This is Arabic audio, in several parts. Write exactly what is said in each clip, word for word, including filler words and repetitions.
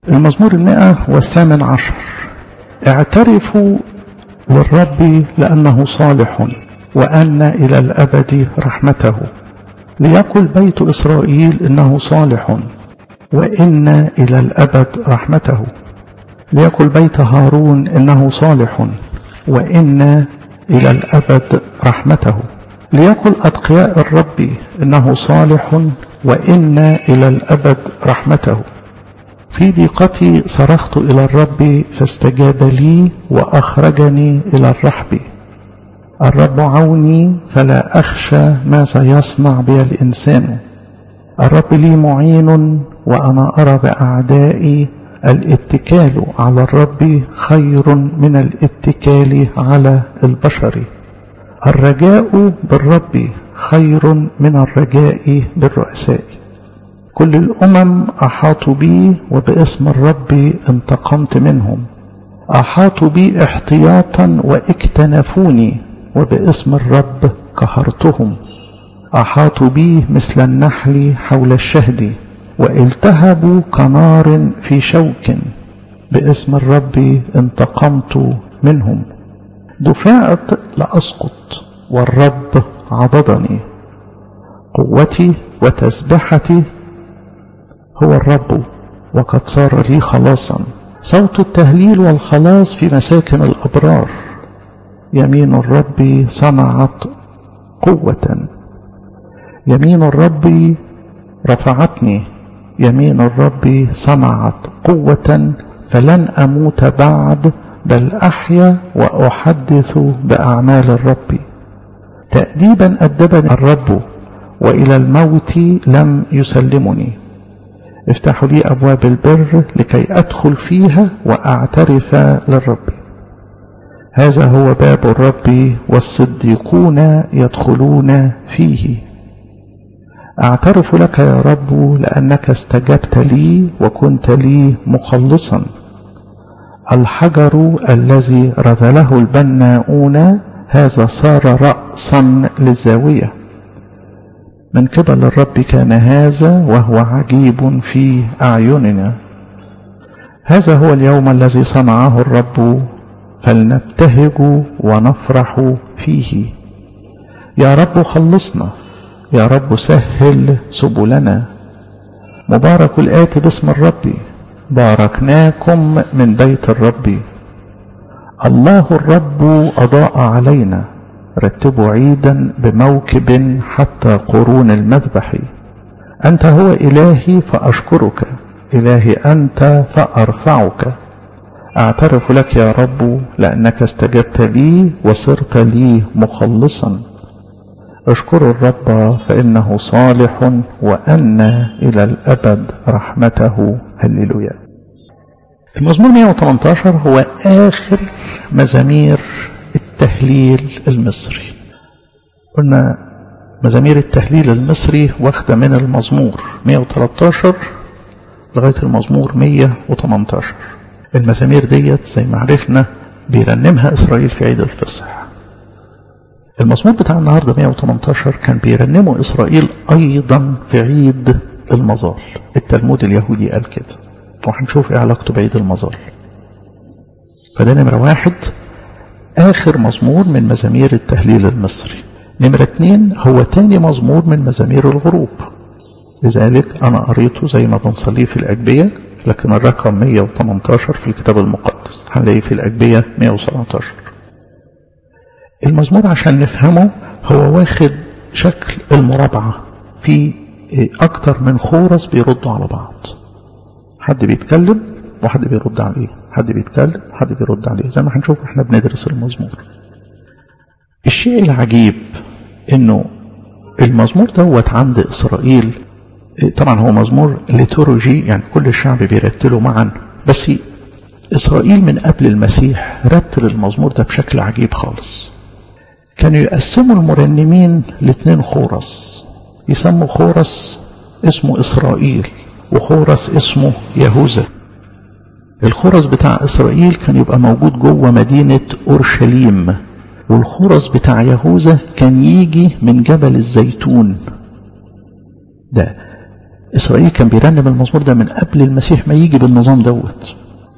المزمور المئة والثامن عشر. اعترفوا للرب لأنه صالح وأن إلى الأبد رحمته. ليقل بيت إسرائيل إنه صالح وإن إلى الأبد رحمته. ليقل بيت هارون إنه صالح وإن إلى الأبد رحمته. ليقل أتقياء الرب إنه صالح وإن إلى الأبد رحمته. في ضيقتي صرخت إلى الرب فاستجاب لي وأخرجني إلى الرحب. الرب عوني فلا أخشى ما سيصنع بي الإنسان. الرب لي معين وأنا أرى بأعدائي. الاتكال على الرب خير من الاتكال على البشر. الرجاء بالرب خير من الرجاء بالرؤساء. كل الأمم أحاطوا بي وباسم الرب انتقمت منهم. أحاطوا بي احتياطا واكتنفوني وباسم الرب قهرتهم. أحاطوا بي مثل النحل حول الشهد والتهبوا كنار في شوك. باسم الرب انتقمت منهم. دفعت لأسقط والرب عضدني. قوتي وتسبحتي هو الرب وقد صار لي خلاصا. صوت التهليل والخلاص في مساكن الأبرار. يمين الرب صنعت قوة. يمين الرب رفعتني. يمين الرب صنعت قوة فلن أموت بعد بل أحيا وأحدث بأعمال الرب. تأديبا أدبني الرب وإلى الموت لم يسلمني. افتحوا لي أبواب البر لكي أدخل فيها وأعترف للرب. هذا هو باب الرب والصديقون يدخلون فيه. أعترف لك يا رب لأنك استجبت لي وكنت لي مخلصا. الحجر الذي رذله البناؤون هذا صار رأسا للزاوية. من قبل الرب كان هذا وهو عجيب في أعيننا. هذا هو اليوم الذي صنعه الرب فلنبتهج ونفرح فيه. يا رب خلصنا. يا رب سهل سبلنا. مبارك الآتي باسم الرب. باركناكم من بيت الرب. الله الرب أضاء علينا. رتبوا عيدا بموكب حتى قرون المذبح. أنت هو إلهي فأشكرك. إلهي أنت فأرفعك. أعترف لك يا رب لأنك استجبت لي وصرت لي مخلصا. اشكروا الرب فإنه صالح وأن إلى الأبد رحمته. هللويا. المزمور مئة وثمانية عشر هو آخر مزامير التهليل المصري. قلنا مزامير التهليل المصري واخدة من المزمور مئة وثلاثة عشر لغاية المزمور مئة وثمانية عشر. المزامير ديت زي ما عرفنا بيرنمها إسرائيل في عيد الفصح. المزمور بتاع النهاردة مئة وثمانية عشر كان بيرنمه إسرائيل أيضا في عيد المظال. التلمود اليهودي قال كده، وهنشوف ايه علاقته بعيد المظال. فده نمرة واحد، آخر مزمور من مزامير التهليل المصري. نمرة اتنين هو تاني مزمور من مزامير الغروب، لذلك أنا قريته زي ما بنصليه في الأجبية، لكن الرقم مئة وثمانية عشر في الكتاب المقدس هنلاقيه في الأجبية مئة وسبعة عشر. المزمور عشان نفهمه هو واخد شكل المرابعة، في أكتر من خورس بيردوا على بعض، حد بيتكلم وحد بيرد عليه، حد بيتكلم حد بيرد عليه، زي ما هنشوف احنا بندرس المزمور. الشيء العجيب انه المزمور دوت عند اسرائيل، طبعا هو مزمور ليتورجي، يعني كل الشعب بيرتله معا، بس اسرائيل من قبل المسيح رتل المزمور ده بشكل عجيب خالص. كانوا يقسموا المرنمين لاثنين خورس، يسموا خورس اسمه اسرائيل وخورس اسمه يهوذا. الخورس بتاع اسرائيل كان يبقى موجود جوه مدينة اورشليم، والخورس بتاع يهوذا كان يجي من جبل الزيتون. ده إسرائيل كان بيرنم المزمور ده من قبل المسيح ما يجي بالنظام دوت.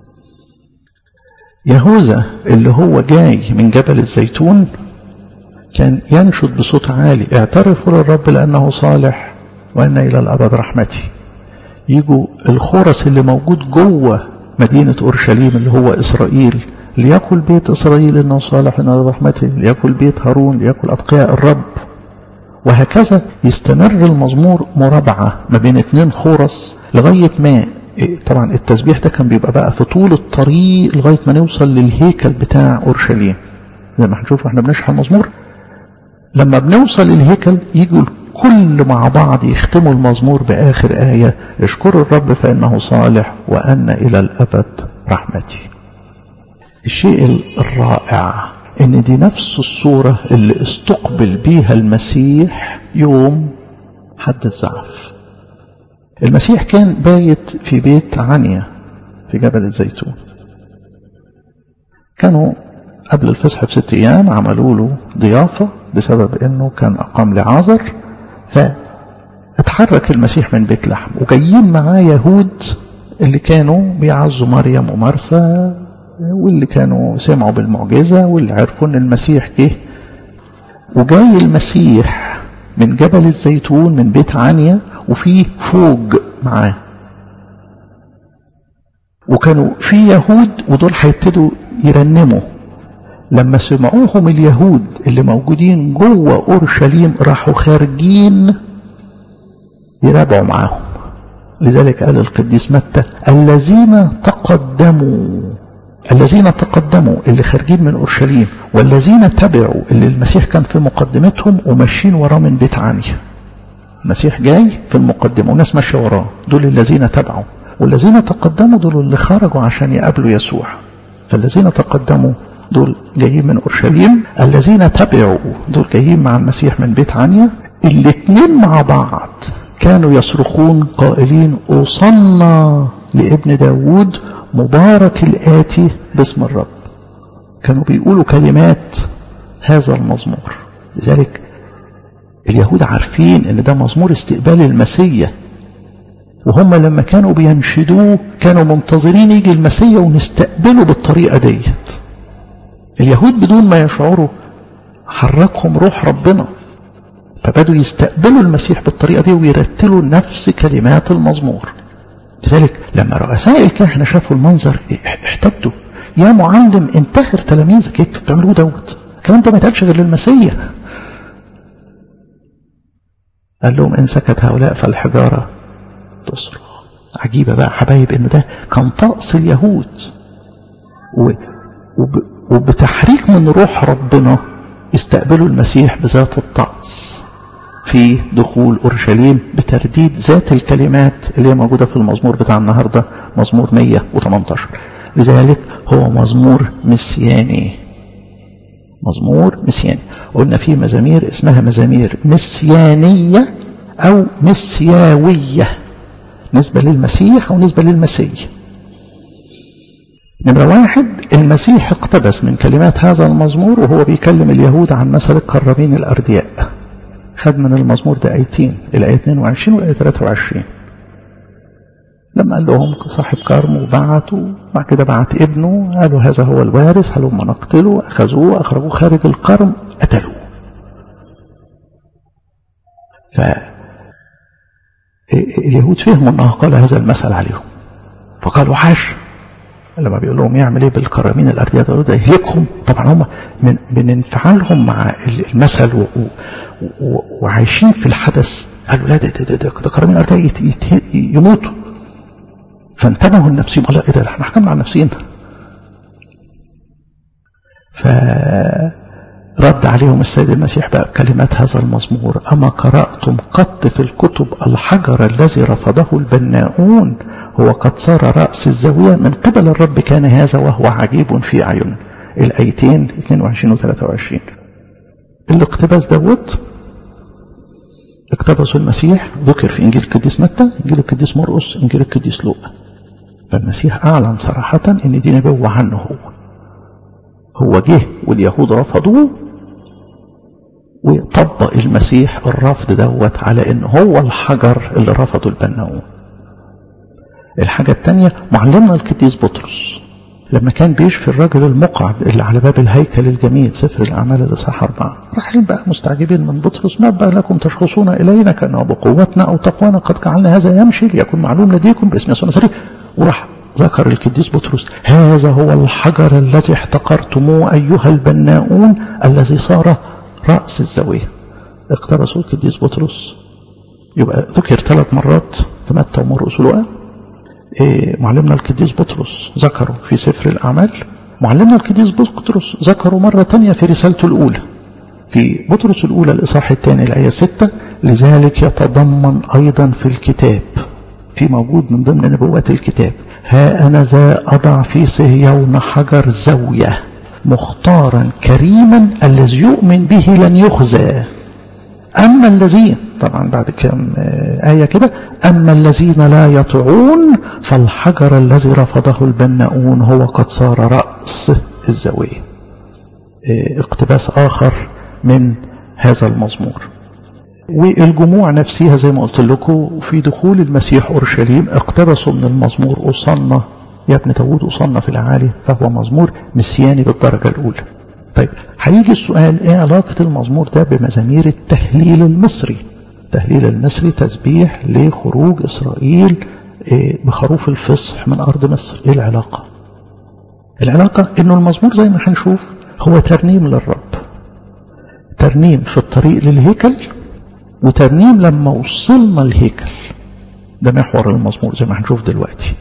يهوذا اللي هو جاي من جبل الزيتون كان ينشد بصوت عالي اعترفوا للرب لأنه صالح وأن إلى الأبد رحمتي. يجوا الخرس اللي موجود جوه مدينة أورشليم اللي هو إسرائيل، ليأكل بيت إسرائيل إنه صالح وأن إلى رحمته، ليأكل بيت هارون، ليأكل أتقياء الرب. وهكذا يستمر المزمور مرابعة ما بين اتنين خرس لغاية ما طبعا التسبيح ده كان بيبقى بقى في طول الطريق لغاية ما نوصل للهيكل بتاع أورشليم. زي ما هنشوف واحنا بنشرح المزمور لما بنوصل للهيكل يجوا كل مع بعض يختموا المزمور بآخر آية اشكروا الرب فإنه صالح وأن إلى الأبد رحمتي. الشيء الرائع ان دي نفس الصورة اللي استقبل بيها المسيح يوم حد الزعف. المسيح كان بايت في بيت عنيا في جبل الزيتون. كانوا قبل الفصح بست ايام عملوا له ضيافة بسبب انه كان اقام لعازر، فاتحرك المسيح من بيت لحم وجايين معاه يهود اللي كانوا بيعزوا مريم ومرثا واللي كانوا سمعوا بالمعجزة واللي عرفوا ان المسيح جه. وجاي المسيح من جبل الزيتون من بيت عنيا وفيه فوج معاه، وكانوا في يهود ودول هيبتدوا يرنموا. لما سمعوهم اليهود اللي موجودين جوه أورشليم راحوا خارجين يرابعوا معاهم. لذلك قال القديس متى الذين تقدموا الذين تقدموا اللي خارجين من أورشليم والذين تبعوا اللي المسيح كان في مقدمتهم وماشيين وراه من بيت عنيا. المسيح جاي في المقدمة وناس ماشية وراه، دول الذين تبعوا. والذين تقدموا دول اللي خرجوا عشان يقابلوا يسوع. فالذين تقدموا دول جايين من أورشليم، الذين تبعوا دول جايين مع المسيح من بيت عنيا. الاثنين مع بعض كانوا يصرخون قائلين أوصلنا لابن داود مبارك الآتي باسم الرب. كانوا بيقولوا كلمات هذا المزمور. لذلك اليهود عارفين ان ده مزمور استقبال المسيح، وهم لما كانوا بينشدوه كانوا منتظرين يجي المسيح ونستقبله بالطريقة ديت. اليهود بدون ما يشعروا حركهم روح ربنا، فبدوا يستقبلوا المسيح بالطريقة دي ويرتلوا نفس كلمات المزمور. لذلك لما رؤساء الكهنة شافوا المنظر احتدوا يا معلم انتهر تلاميذك، ايه بتعملوه دوت؟ الكلام ده ما يتقالش غير للمسيح. قال لهم ان سكت هؤلاء فالحجارة تصرخ. عجيبة بقى حبايب انه ده كان طقس اليهود، وب... وبتحريك من روح ربنا استقبلوا المسيح بذات الطقس في دخول أورشليم بترديد ذات الكلمات اللي هي موجودة في المزمور بتاع النهاردة مزمور مية وثمانية عشر. لذلك هو مزمور مسياني. مزمور مسياني. قلنا فيه مزامير اسمها مزامير مسيانية أو مسياوية، نسبة للمسيح أو نسبة للمسيح. نمرة واحد، المسيح اقتبس من كلمات هذا المزمور وهو بيكلم اليهود عن مثل الكرامين الأردياء. خد من المزمور ده آيتين، الآية اثنين وعشرين والآية ثلاثة وعشرين. لما قال لهم صاحب كرم وبعتوا، بعد كده بعت ابنه، قالوا هذا هو الوارث، هلما نقتله، أخذوه أخرجوه خارج الكرم قتلوه. فاليهود فهموا أنه قال هذا المثل عليهم، فقالوا حاش. لما بيقول لهم يعمل ايه بالكرامين الأردياء دول ده يهلكهم. طبعا هم من, من انفعالهم مع المثل و و وعايشين في الحدث قالوا لا ده ده ده, ده, ده كرامين الأردياء يموتوا. فانتبهوا لنفسهم، قالوا ايه ده احنا حكمنا عن نفسينا. فرد عليهم السيد المسيح بقى بكلمات هذا المزمور: أما قرأتم قط في الكتب الحجر الذي رفضه البناؤون هو قد صار رأس الزاوية من قبل الرب كان هذا وهو عجيب في أعين. الآيتين اثنين وعشرين و ثلاثة وعشرين. الاقتباس دوت اقتبسوا المسيح، ذكر في إنجيل القديس متى، إنجيل القديس مرقس، إنجيل القديس لوقا. فالمسيح أعلن صراحة إن دي نبوة عنه. هو هو جه واليهود رفضوه وطبق المسيح الرفض دوت على انه هو الحجر اللي رفضه البناؤون. الحاجة الثانية معلمنا القديس بطرس لما كان بيشفي الراجل المقعد اللي على باب الهيكل الجميل، سفر الأعمال الإصحاح أربعة، رايحين بقى مستعجبين من بطرس: ما بقى لكم تشخصون إلينا كأنه بقوتنا أو تقوانا قد جعلنا هذا يمشي ليكن معلوم لديكم باسم يسوع الناصري. وراح ذكر القديس بطرس: هذا هو الحجر الذي احتقرتموه أيها البناؤون الذي صار رأس الزاوية. اقتبسوا القديس بطرس. يبقى ذكر ثلاث مرات في متى ومرقس ولوقا. إيه معلمنا القديس بطرس ذكره في سفر الأعمال، معلمنا القديس بطرس ذكره مرة تانية في رسالته الأولى في بطرس الأولى الإصحاح الثاني الآية ستة: لذلك يتضمن أيضا في الكتاب، في موجود من ضمن نبوات الكتاب: ها أنا ذا أضع في صهيون حجر زاوية مختارا كريما الذي يؤمن به لن يخزى. أما الذين، طبعا بعد كم آية كده: أما الذين لا يطيعون فالحجر الذي رفضه البناؤون هو قد صار رأس الزاوية. اقتباس آخر من هذا المزمور. والجموع نفسها زي ما قلت لكم في دخول المسيح أورشليم اقتبسوا من المزمور: أوصلنا يا ابن داود أوصلنا في العالي، فهو مزمور مسياني بالدرجة الأولى. طيب هيجي السؤال: ايه علاقة المزمور ده بمزامير التهليل المصري؟ التهليل المصري تسبيح لخروج إسرائيل بخروف الفصح من أرض مصر. ايه العلاقة؟ العلاقة انه المزمور زي ما هنشوف هو ترنيم للرب، ترنيم في الطريق للهيكل وترنيم لما وصلنا الهيكل. ده محور المزمور زي ما هنشوف دلوقتي.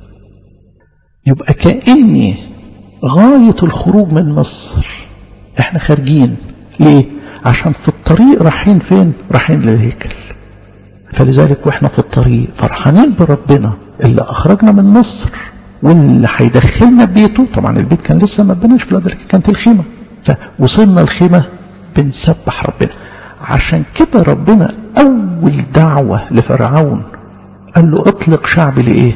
يبقى كأني غاية الخروج من مصر احنا خارجين ليه؟ عشان في الطريق رايحين فين؟ رايحين للهيكل. فلذلك واحنا في الطريق فرحانين بربنا اللي اخرجنا من مصر واللي هيدخلنا بيته. طبعا البيت كان لسه ما اتبناش، في الوقت كانت الخيمة، فوصلنا الخيمة بنسبح ربنا. عشان كده ربنا اول دعوة لفرعون قال له: اطلق شعبي لايه؟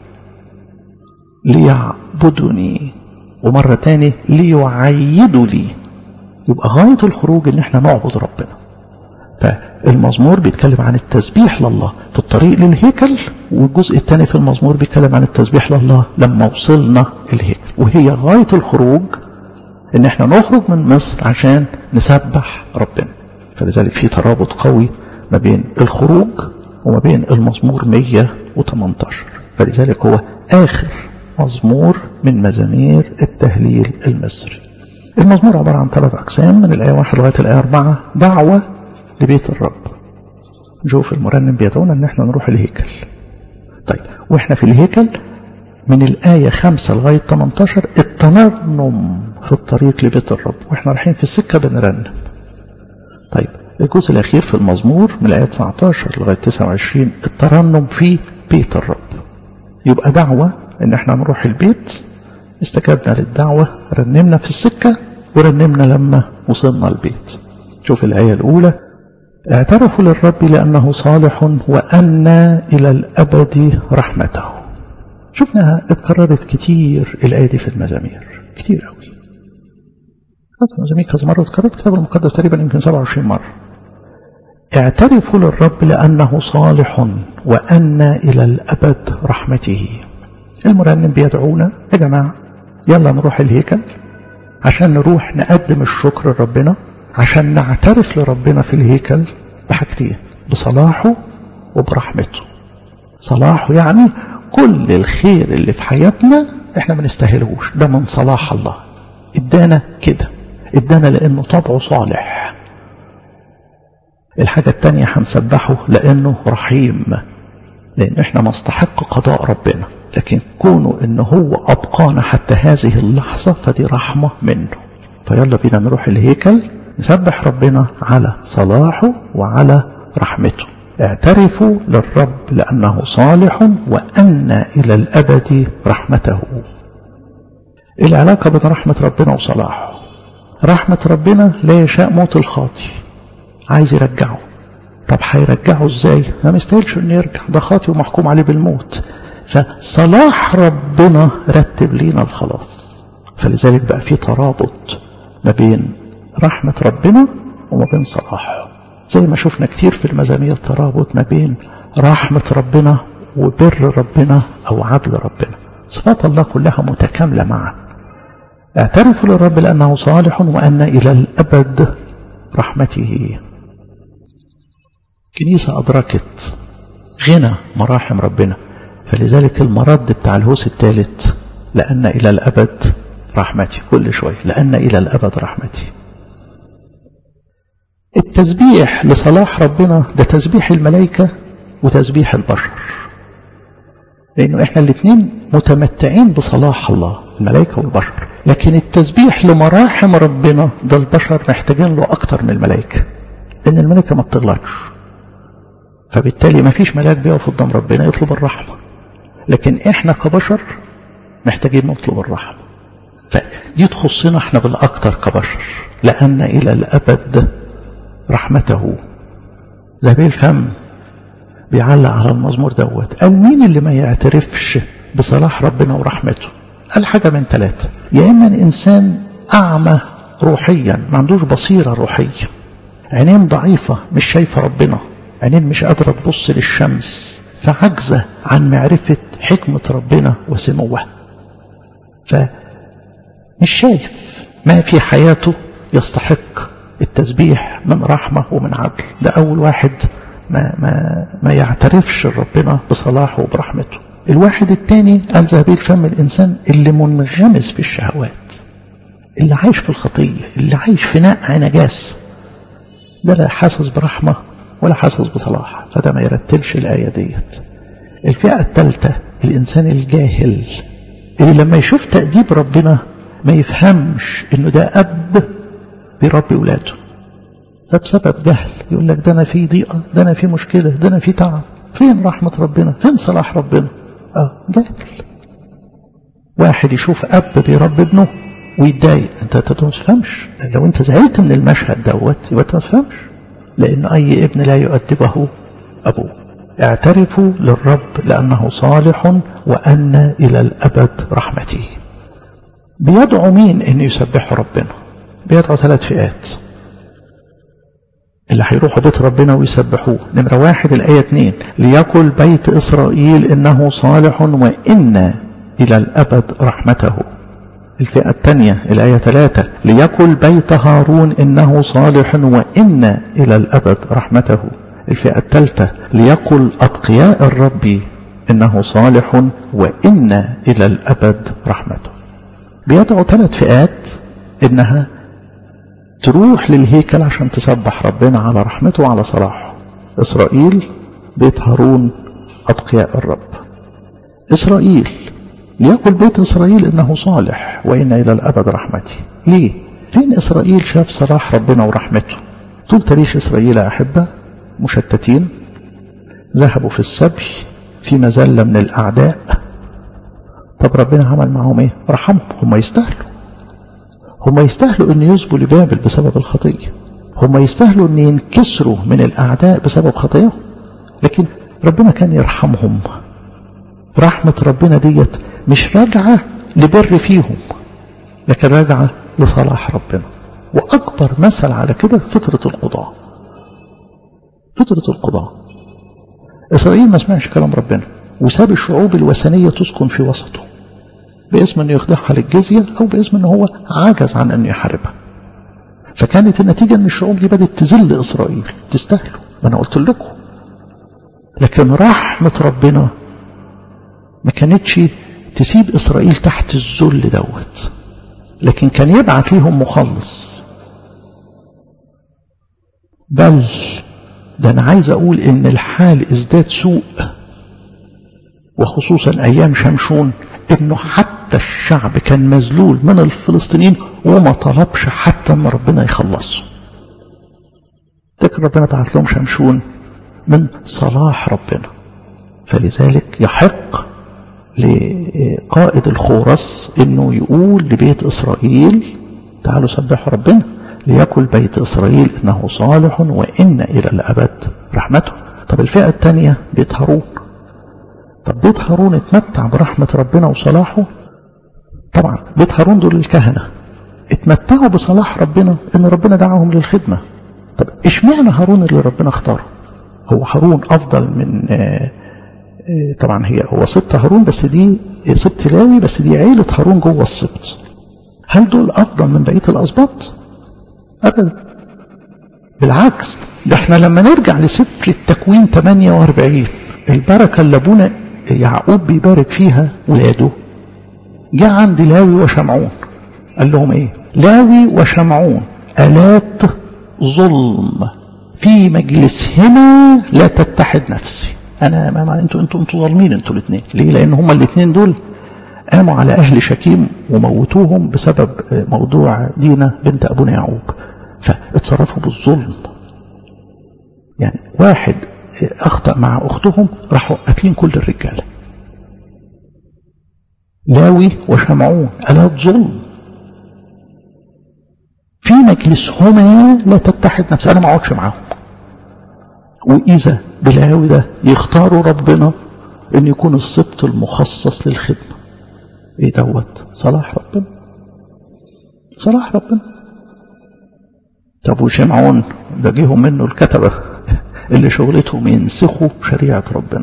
ليعبدني، ومرة تاني ليعيدوا لي. يبقى غاية الخروج ان احنا نعبد ربنا. فالمزمور بيتكلم عن التسبيح لله في الطريق للهيكل، والجزء الثاني في المزمور بيتكلم عن التسبيح لله لما وصلنا الهيكل. وهي غاية الخروج ان احنا نخرج من مصر عشان نسبح ربنا. فلذلك في ترابط قوي ما بين الخروج وما بين المزمور مية وثمانية عشر. فلذلك هو آخر مزمور من مزامير التهليل المصري. المزمور عبارة عن ثلاث أقسام من الآية واحد لغاية الآية أربعة. دعوة لبيت الرب. نشوف المرنم بيدعونا ان احنا نروح الهيكل. طيب واحنا في الهيكل من الآية خمسة لغاية ثمانية عشر التنرنم في الطريق لبيت الرب، واحنا رايحين في السكة بنرنم. طيب الجزء الأخير في المزمور من الآية تسعة عشر لغاية تسعة وعشرين الترنم في بيت الرب. يبقى دعوة ان احنا نروح البيت، استجبنا للدعوة، رنمنا في السكة ورنمنا لما وصلنا البيت. شوف الآية الأولى: اعترفوا للرب لأنه صالح وأن إلى الأبد رحمته. شفناها اتكررت كتير الآية دي في المزامير، كتير قوي. المزامير كذا مرة اتكررت، الكتاب المقدس تقريبا يمكن سبعة وعشرين مرة. اعترفوا للرب لأنه صالح وأن إلى الأبد رحمته. المرنم بيدعونا: يا جماعة يلا نروح الهيكل عشان نروح نقدم الشكر لربنا، عشان نعترف لربنا في الهيكل بحاجتين: بصلاحه وبرحمته. صلاحه يعني كل الخير اللي في حياتنا احنا ما نستاهلهوش، ده من صلاح الله، ادانا كده، ادانا لانه طبعه صالح. الحاجة التانية هنسبحه لانه رحيم، لان احنا نستحق قضاء ربنا، لكن كونه انه هو ابقانا حتى هذه اللحظة فدي رحمة منه. فيلا بينا نروح الهيكل نسبح ربنا على صلاحه وعلى رحمته. اعترفوا للرب لأنه صالح وأن إلى الأبد رحمته. العلاقة بين رحمة ربنا وصلاحه: رحمة ربنا لا يشاء موت الخاطي، عايز يرجعه. طب هيرجعه ازاي؟ ما مستاهلش انه يرجع، ده خاطي ومحكوم عليه بالموت. فصلاح ربنا رتب لينا الخلاص. فلذلك بقى في ترابط ما بين رحمة ربنا وما بين صلاحه. زي ما شفنا كتير في المزامير ترابط ما بين رحمة ربنا وبر ربنا أو عدل ربنا. صفات الله كلها متكاملة معا. اعترفوا للرب لأنه صالح وأن إلى الأبد رحمته. كنيسة أدركت غنى مراحم ربنا، فلذلك المرد بتاع الهوس الثالث لأن إلى الأبد رحمتي، كل شوية لأن إلى الأبد رحمتي. التسبيح لصلاح ربنا ده تسبيح الملائكة وتسبيح البشر، لأنه إحنا الاثنين متمتعين بصلاح الله، الملائكة والبشر. لكن التسبيح لمراحم ربنا ده البشر محتاجين له أكتر من الملائكة، لأن الملائكة ما بتغلطش، فبالتالي ما فيش ملاك بيقف قدام ربنا يطلب الرحمة، لكن إحنا كبشر محتاجين نطلب الرحمة. فدي تخصنا إحنا بالأكتر كبشر، لأن إلى الأبد رحمته. زبيل الفم بيعلق على المزمور دوت، قال مين اللي ما يعترفش بصلاح ربنا ورحمته؟ قال حاجة من ثلاثة، يا إما إنسان أعمى روحيا ما عندوش بصيرة روحية، عينين ضعيفة مش شايفة ربنا، عينين مش قادرة تبص للشمس، فعجزة عن معرفة حكمة ربنا وسموه، فمش شايف ما في حياته يستحق التسبيح من رحمة ومن عدل. ده أول واحد ما, ما, ما يعترفش ربنا بصلاحه وبرحمته. الواحد الثاني قال زبيل فم الإنسان اللي منغمس في الشهوات، اللي عايش في الخطية، اللي عايش في نقع نجاس، ده لا حاسس برحمة ولا حاسس بصلاح، فده ما يرتلش الآية ديت. الفئة الثالثة الإنسان الجاهل اللي لما يشوف تأديب ربنا ما يفهمش إنه ده أب بيربي ولاده، فبسبب جهل يقول لك ده أنا في ضيقة، ده أنا في مشكلة، ده أنا في تعب، فين رحمة ربنا، فين صلاح ربنا؟ آه جهل. واحد يشوف أب بيربي ابنه ويتضايق، أنت ما تفهمش. لو أنت زعلت من المشهد دوت يبقى ما تفهمش، لأن أي ابن لا يؤدبه أبوه. اعترفوا للرب لأنه صالح وأن إلى الأبد رحمته. بيدعو مين إن يسبحوا ربنا؟ بيدعو ثلاث فئات اللي هيروحوا بيت ربنا ويسبحوه. نمرة واحد الآية اثنين، ليقل بيت إسرائيل إنه صالح وإن إلى الأبد رحمته. الفئة الثانية الآية ثلاثة، ليقل بيت هارون إنه صالح وإن إلى الأبد رحمته. الفئة الثالثة، ليقل أتقياء الرب إنه صالح وإن إلى الأبد رحمته. بيدعو ثلاث فئات إنها تروح للهيكل عشان تسبح ربنا على رحمته وعلى صلاحه. إسرائيل، بيت هارون، أتقياء الرب. إسرائيل، ليقل بيت إسرائيل إنه صالح وإن إلى الأبد رحمته. ليه؟ فين إسرائيل شاف صلاح ربنا ورحمته؟ طول تاريخ إسرائيل أحبة مشتتين، ذهبوا في السبي في مزلة من الأعداء. طب ربنا عمل معهم إيه؟ رحمهم. هم يستاهلوا، هم يستاهلوا أن يسبوا لبابل بسبب الخطية، هم يستاهلوا أن ينكسروا من الأعداء بسبب خطيئة، لكن ربنا كان يرحمهم. رحمة ربنا ديت مش راجعة لبر فيهم، لكن راجعة لصلاح ربنا. وأكبر مثل على كده فترة القضاء. فترة القضاء إسرائيل ما سمعش كلام ربنا وساب الشعوب الوثنية تسكن في وسطه، باسم أنه يخضعها للجزية أو باسم أنه هو عاجز عن أن يحاربها. فكانت النتيجة أن الشعوب دي بدأت تذل إسرائيل. تستاهلوا، ما أنا قلت لكم. لكن رحمة ربنا ما كانتش تسيب إسرائيل تحت الذل دوت، لكن كان يبعث ليهم مخلص. بل ده أنا عايز أقول إن الحال ازداد سوء، وخصوصا أيام شمشون، إنه حتى الشعب كان مذلول من الفلسطينيين وما طلبش حتى أن ربنا يخلصه. لكن ربنا بعث لهم شمشون من صلاح ربنا. فلذلك يحق لقائد الخورس إنه يقول لبيت إسرائيل تعالوا سبحوا ربنا، ليقل بيت إسرائيل إنه صالح وإن إلى الأبد رحمته. طب الفئة الثانية بيت هارون. طب بيت هارون اتمتع برحمة ربنا وصلاحه؟ طبعا بيت هارون دول الكهنة اتمتعوا بصلاح ربنا إن ربنا دعاهم للخدمة. طب اشمعنى هارون اللي ربنا اختاره؟ هو هارون افضل من طبعا هي هو سبط هارون، بس دي سبط لاوي، بس دي عيلة هارون جوه السبط. هل دول افضل من بقية الاسباط؟ ابدا، بالعكس. ده احنا لما نرجع لسفر التكوين ثمانية وأربعين، البركة اللي ابونا يعقوب بيبارك فيها ولاده، جاء عند لاوي وشمعون قال لهم ايه؟ لاوي وشمعون آلات ظلم في مجلسهما لا تتحد نفسي. انا ما, ما انتوا انتوا انتوا ظالمين انتوا الاثنين. ليه؟ لان هما الاثنين دول قاموا على اهل شكيم وموتوهم بسبب موضوع دينا بنت ابونا يعقوب، فاتصرفوا بالظلم. يعني واحد اخطأ مع اختهم راحوا قاتلين كل الرجاله. لاوي وشمعون آلات ظلم في مجلسهما لا تتحد نفسي، انا ما اقعدش معاهم. واذا بلاوي ده يختاروا ربنا ان يكون السبط المخصص للخدمه. ايه دوت؟ صلاح ربنا، صلاح ربنا. طب وشمعون ده جيهم منه الكتبه اللي شغلتهم ينسخوا شريعه ربنا.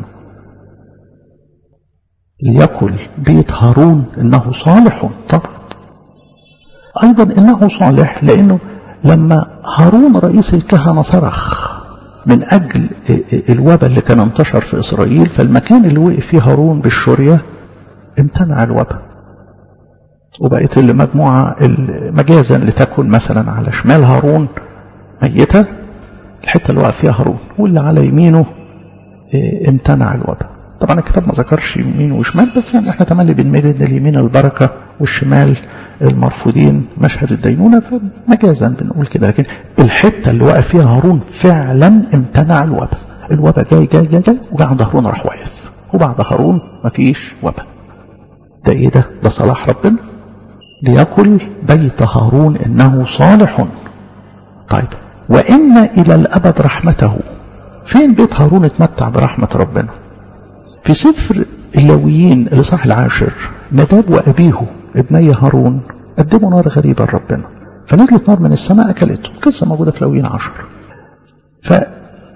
ليقل بيت هارون انه صالح. طبعا ايضا انه صالح لانه لما هارون رئيس الكهنه صرخ من اجل الوباء اللي كان انتشر في اسرائيل، فالمكان اللي وقف فيه هارون بالشوريه امتنع الوباء، وبقت المجموعه مجازا لتكن مثلا على شمال هارون ميته الحته اللي وقف فيها هارون، واللي على يمينه امتنع الوباء. طبعا الكتاب ما ذكرش يمين وشمال، بس يعني احنا تملي بنميل ان اليمين البركه والشمال المرفوضين مشهد الدينونه، فمجازا بنقول كده. لكن الحته اللي وقف فيها هارون فعلا امتنع الوباء. الوباء جاي جاي جاي جاي وجاء عند هارون راح واقف، وبعد هارون مفيش وباء. ده ايه ده؟ ده صلاح ربنا. ليقل بيت هارون انه صالح. طيب وان الى الابد رحمته. فين بيت هارون اتمتع برحمه ربنا؟ في سفر اللاويين الإصحاح العاشر، نداب وأبيه ابني هارون قدموا نار غريبة لربنا، فنزلت نار من السماء أكلتهم. قصة موجودة في لاويين عشر. فكان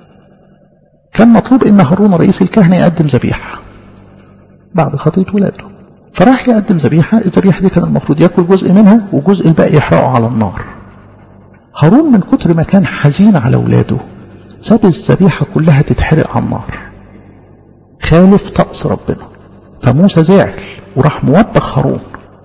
مطلوب إن هارون رئيس الكهنة يقدم ذبيحة بعد خطية ولاده، فراح يقدم ذبيحة. الذبيحة دي كان المفروض يأكل جزء منها وجزء الباقي يحرقه على النار. هارون من كتر ما كان حزين على ولاده ساب الذبيحة كلها تتحرق على النار، خالف طقس ربنا. فموسى زعل وراح موبخ هارون.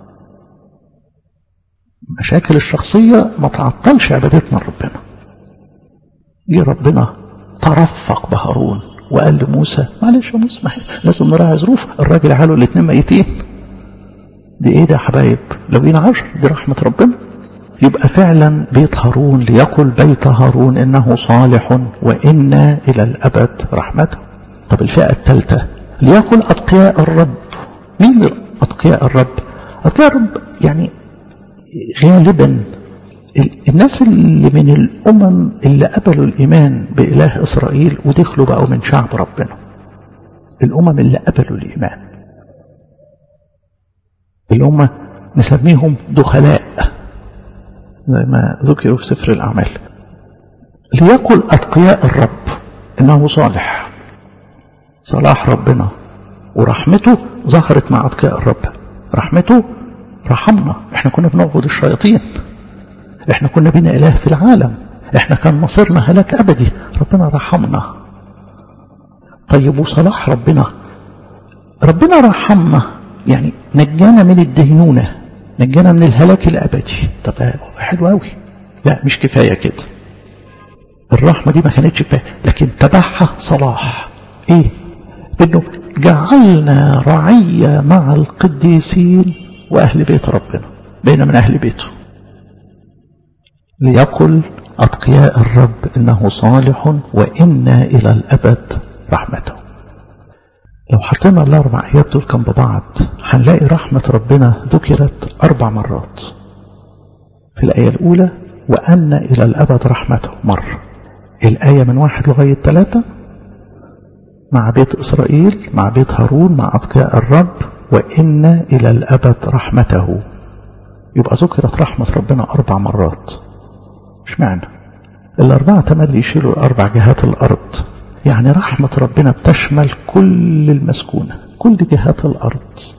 مشاكل الشخصية ما تعطلش عبادتنا لربنا. جه ربنا ترفق بهارون وقال لموسى معلش يا موسى لازم نراعي ظروف الراجل، عاله الاثنين ميتين. دي ايه ده يا حبايب؟ لاويين عشر، دي رحمة ربنا. يبقى فعلا بيت هارون ليقل بيت هارون انه صالح وان الى الابد رحمته. طب الفئة الثالثة ليقل أتقياء الرب. مين أتقياء الرب؟ أتقياء الرب يعني غالبا الناس اللي من الأمم اللي قبلوا الإيمان بإله إسرائيل ودخلوا بقوا من شعب ربنا. الأمم اللي قبلوا الإيمان اللي هم نسميهم دخلاء زي ما ذكروا في سفر الأعمال. ليقل أتقياء الرب إنه صالح. صلاح ربنا ورحمته ظهرت مع أتقياء الرب. رحمته رحمنا. احنا كنا بنعبد الشياطين، احنا كنا بنا إله في العالم، احنا كان مصيرنا هلاك أبدي، ربنا رحمنا. طيب وصلاح ربنا، ربنا رحمنا يعني نجانا من الدينونة، نجانا من الهلاك الأبدي. طب حلو قوي. لا مش كفاية كده، الرحمة دي ما كانتش كفاية، لكن تبعها صلاح. ايه؟ انه جعلنا رعية مع القديسين واهل بيت ربنا، بين من اهل بيته. ليقل اتقياء الرب انه صالح وانا الى الابد رحمته. لو حطينا الاربع ايات دول كان ببعض هنلاقي رحمة ربنا ذكرت اربع مرات. في الايه الاولى وان الى الابد رحمته مرة، الايه من واحد لغاية ثلاثة مع بيت إسرائيل، مع بيت هارون، مع أتقياء الرب، وإن إلى الأبد رحمته. يبقى ذكرت رحمة ربنا أربع مرات. مش معنى الأربعة تملي يشيلوا الأربع جهات الأرض، يعني رحمة ربنا بتشمل كل المسكونة، كل جهات الأرض.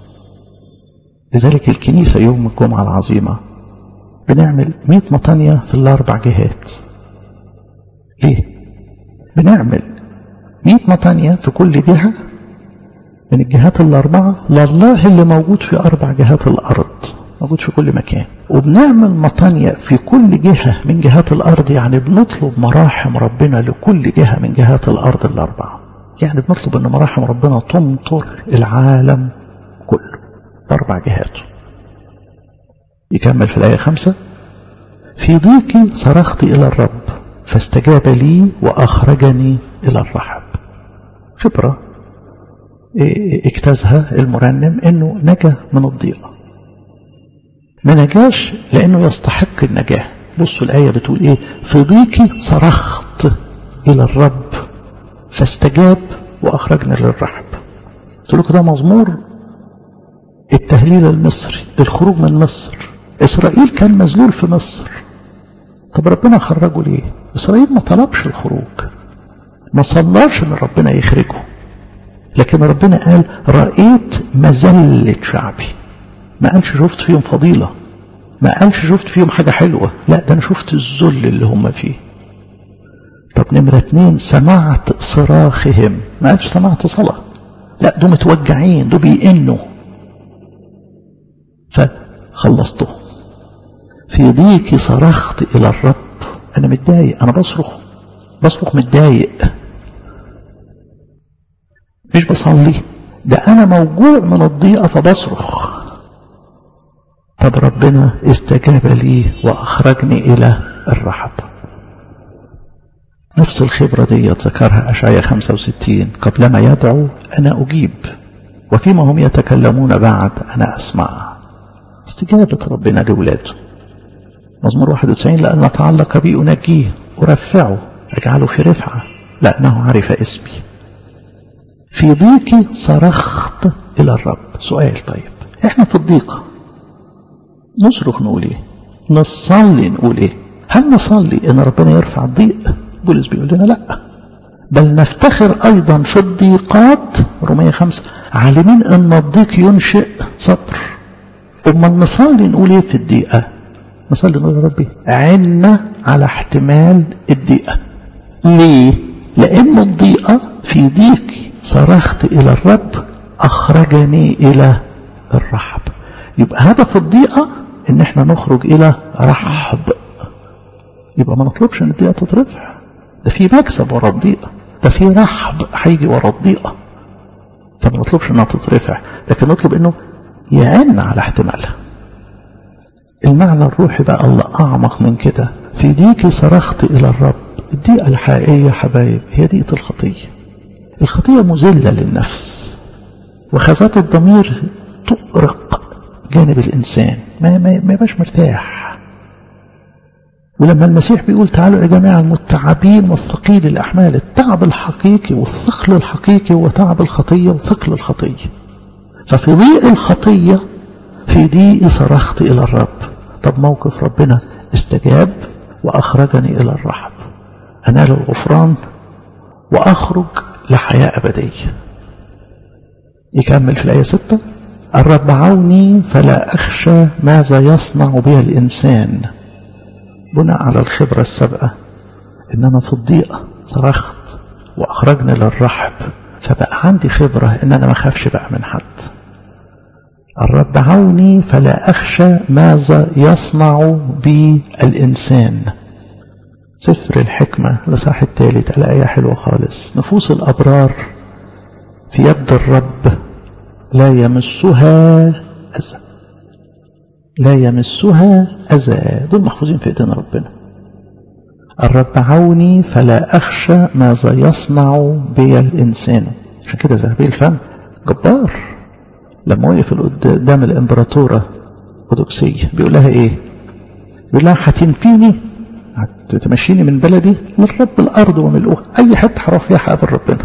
لذلك الكنيسة يوم الجمعة العظيمة بنعمل مئة مطانية في الأربع جهات. ليه؟ بنعمل مئة مطانية في كل جهة من الجهات الأربعة لله اللي موجود في أربع جهات الأرض، موجود في كل مكان. وبنعمل مطانية في كل جهة من جهات الأرض، يعني بنطلب مراحم ربنا لكل جهة من جهات الأرض الأربعة. يعني بنطلب أن مراحم ربنا تمطر العالم كله بأربع جهاته. يكمل في الآية خمسة: في ضيقي صرخت إلى الرب فاستجاب لي وأخرجني إلى الرحب. خبرة اجتازها المرنم انه نجا من الضيقة. ما نجاش لانه يستحق النجاة. بصوا الآية بتقول ايه: في ضيقي صرخت الى الرب فاستجاب واخرجني للرحب. قلت لكم ده مزمور التهليل المصري، الخروج من مصر. اسرائيل كان مذلول في مصر، طب ربنا خرجه ليه؟ اسرائيل ما طلبش الخروج، ما صلاش ان ربنا يخرجه، لكن ربنا قال رأيت مذلة شعبي. ما قالش شفت فيهم فضيلة، ما قالش شفت فيهم حاجة حلوة، لا ده انا شفت الذل اللي هم فيه. طب نمرة اتنين: سمعت صراخهم. ما قالش سمعت صلاة، لا دول متوجعين، دول بيئنوا، فخلصتهم. في ضيقي صرخت إلى الرب. أنا متضايق، أنا بصرخ بصرخ متضايق، مش بصلي، ده أنا موجوع من الضيقة فبصرخ. طب ربنا استجاب لي وأخرجني إلى الرحب. نفس الخبرة دي ذكرها أشعياء خمسة وستين: قبلما يدعو أنا أجيب وفيما هم يتكلمون بعد أنا أسمع. استجابة ربنا لولاده. مزمور واحد وتسعين: لأن أتعلق بي أنجيه أرفعه أجعله في رفعة لأنه عرف اسمي. في ضيقي صرخت إلى الرب. سؤال: طيب احنا في الضيقة نصرخ نقول ايه؟ نصلي نقول ايه؟ هل نصلي ان ربنا يرفع الضيق؟ بولس بيقول لنا لا، بل نفتخر ايضا في الضيقات. رومية خمسة: عالمين ان الضيق ينشئ صبر. اما نصلي نقول ايه في الضيقة؟ نصلي نقول يا ربي عنا على احتمال الضيقة. ليه؟ لان الضيقة في ضيقي صرخت إلى الرب أخرجني إلى الرحب. يبقى هدف الضيقة إن احنا نخرج إلى رحب. يبقى ما نطلبش إن الضيقة تترفع، ده في مكسب ورا الضيقة، ده في رحب هيجي ورا الضيقة. فما نطلبش إنها تترفع، لكن نطلب إنه يعين على احتمالها. المعنى الروحي بقى الله أعمق من كده. في ضيقي صرخت إلى الرب. الضيقة الحقيقية حبايب هي ضيقة الخطية. الخطية مذلة للنفس، وخزات الضمير تؤرق جانب الإنسان، ما ما ما يبقاش مرتاح. ولما المسيح بيقول تعالوا يا جماعة المتعبين والثقيل الأحمال، التعب الحقيقي والثقل الحقيقي هو تعب الخطية وثقل الخطية. ففي ضيق الخطية في ضيقي صرخت إلى الرب. طب موقف ربنا استجاب وأخرجني إلى الرحب، أنال الغفران وأخرج لحياة أبدية. يكمل في الآية ستة: الرب عوني فلا أخشى ماذا يصنع بها الإنسان. بناء على الخبرة السابقة إن أنا في الضيقة صرخت وأخرجني للرحب، فبقى عندي خبرة إن أنا ما خافش بقى من حد. الرب عوني فلا أخشى ماذا يصنع بي الإنسان. سفر الحكمة الإصحاح الثالث الآية حلوة خالص: نفوس الأبرار في يد الرب لا يمسها أذى. لا يمسها أذى، دول محفوظين في إيدينا ربنا. الرب عوني فلا أخشى ماذا يصنع بي الإنسان. عشان كده ذهبي الفم جبار لما وقف قدام الإمبراطورة أودوكسية بيقول لها إيه؟ بيقول لها هتنفيني، هتمشيني من بلدي للرب الأرض وملؤها، أي حتة هروح فيها هقابل ربنا،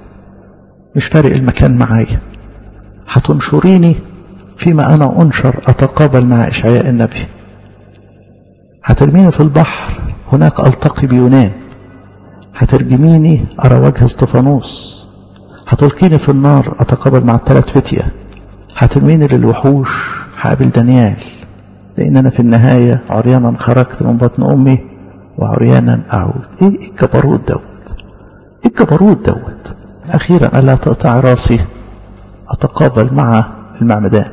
مش فارق المكان معايا. هتنشريني فيما أنا أنشر أتقابل مع إشعياء النبي. هترميني في البحر هناك ألتقي بيونان، هترجميني أرى وجه استفانوس، هتلقيني في النار أتقابل مع الثلاث فتية، هترميني للوحوش هقابل دانيال، لأن أنا في النهاية عريانا خرجت من بطن أمي وعريانا أعود. إيه الجبروت دوت؟ إيه الجبروت دوت؟ أخيرا ألا تقطع راسي أتقابل مع المعمدان.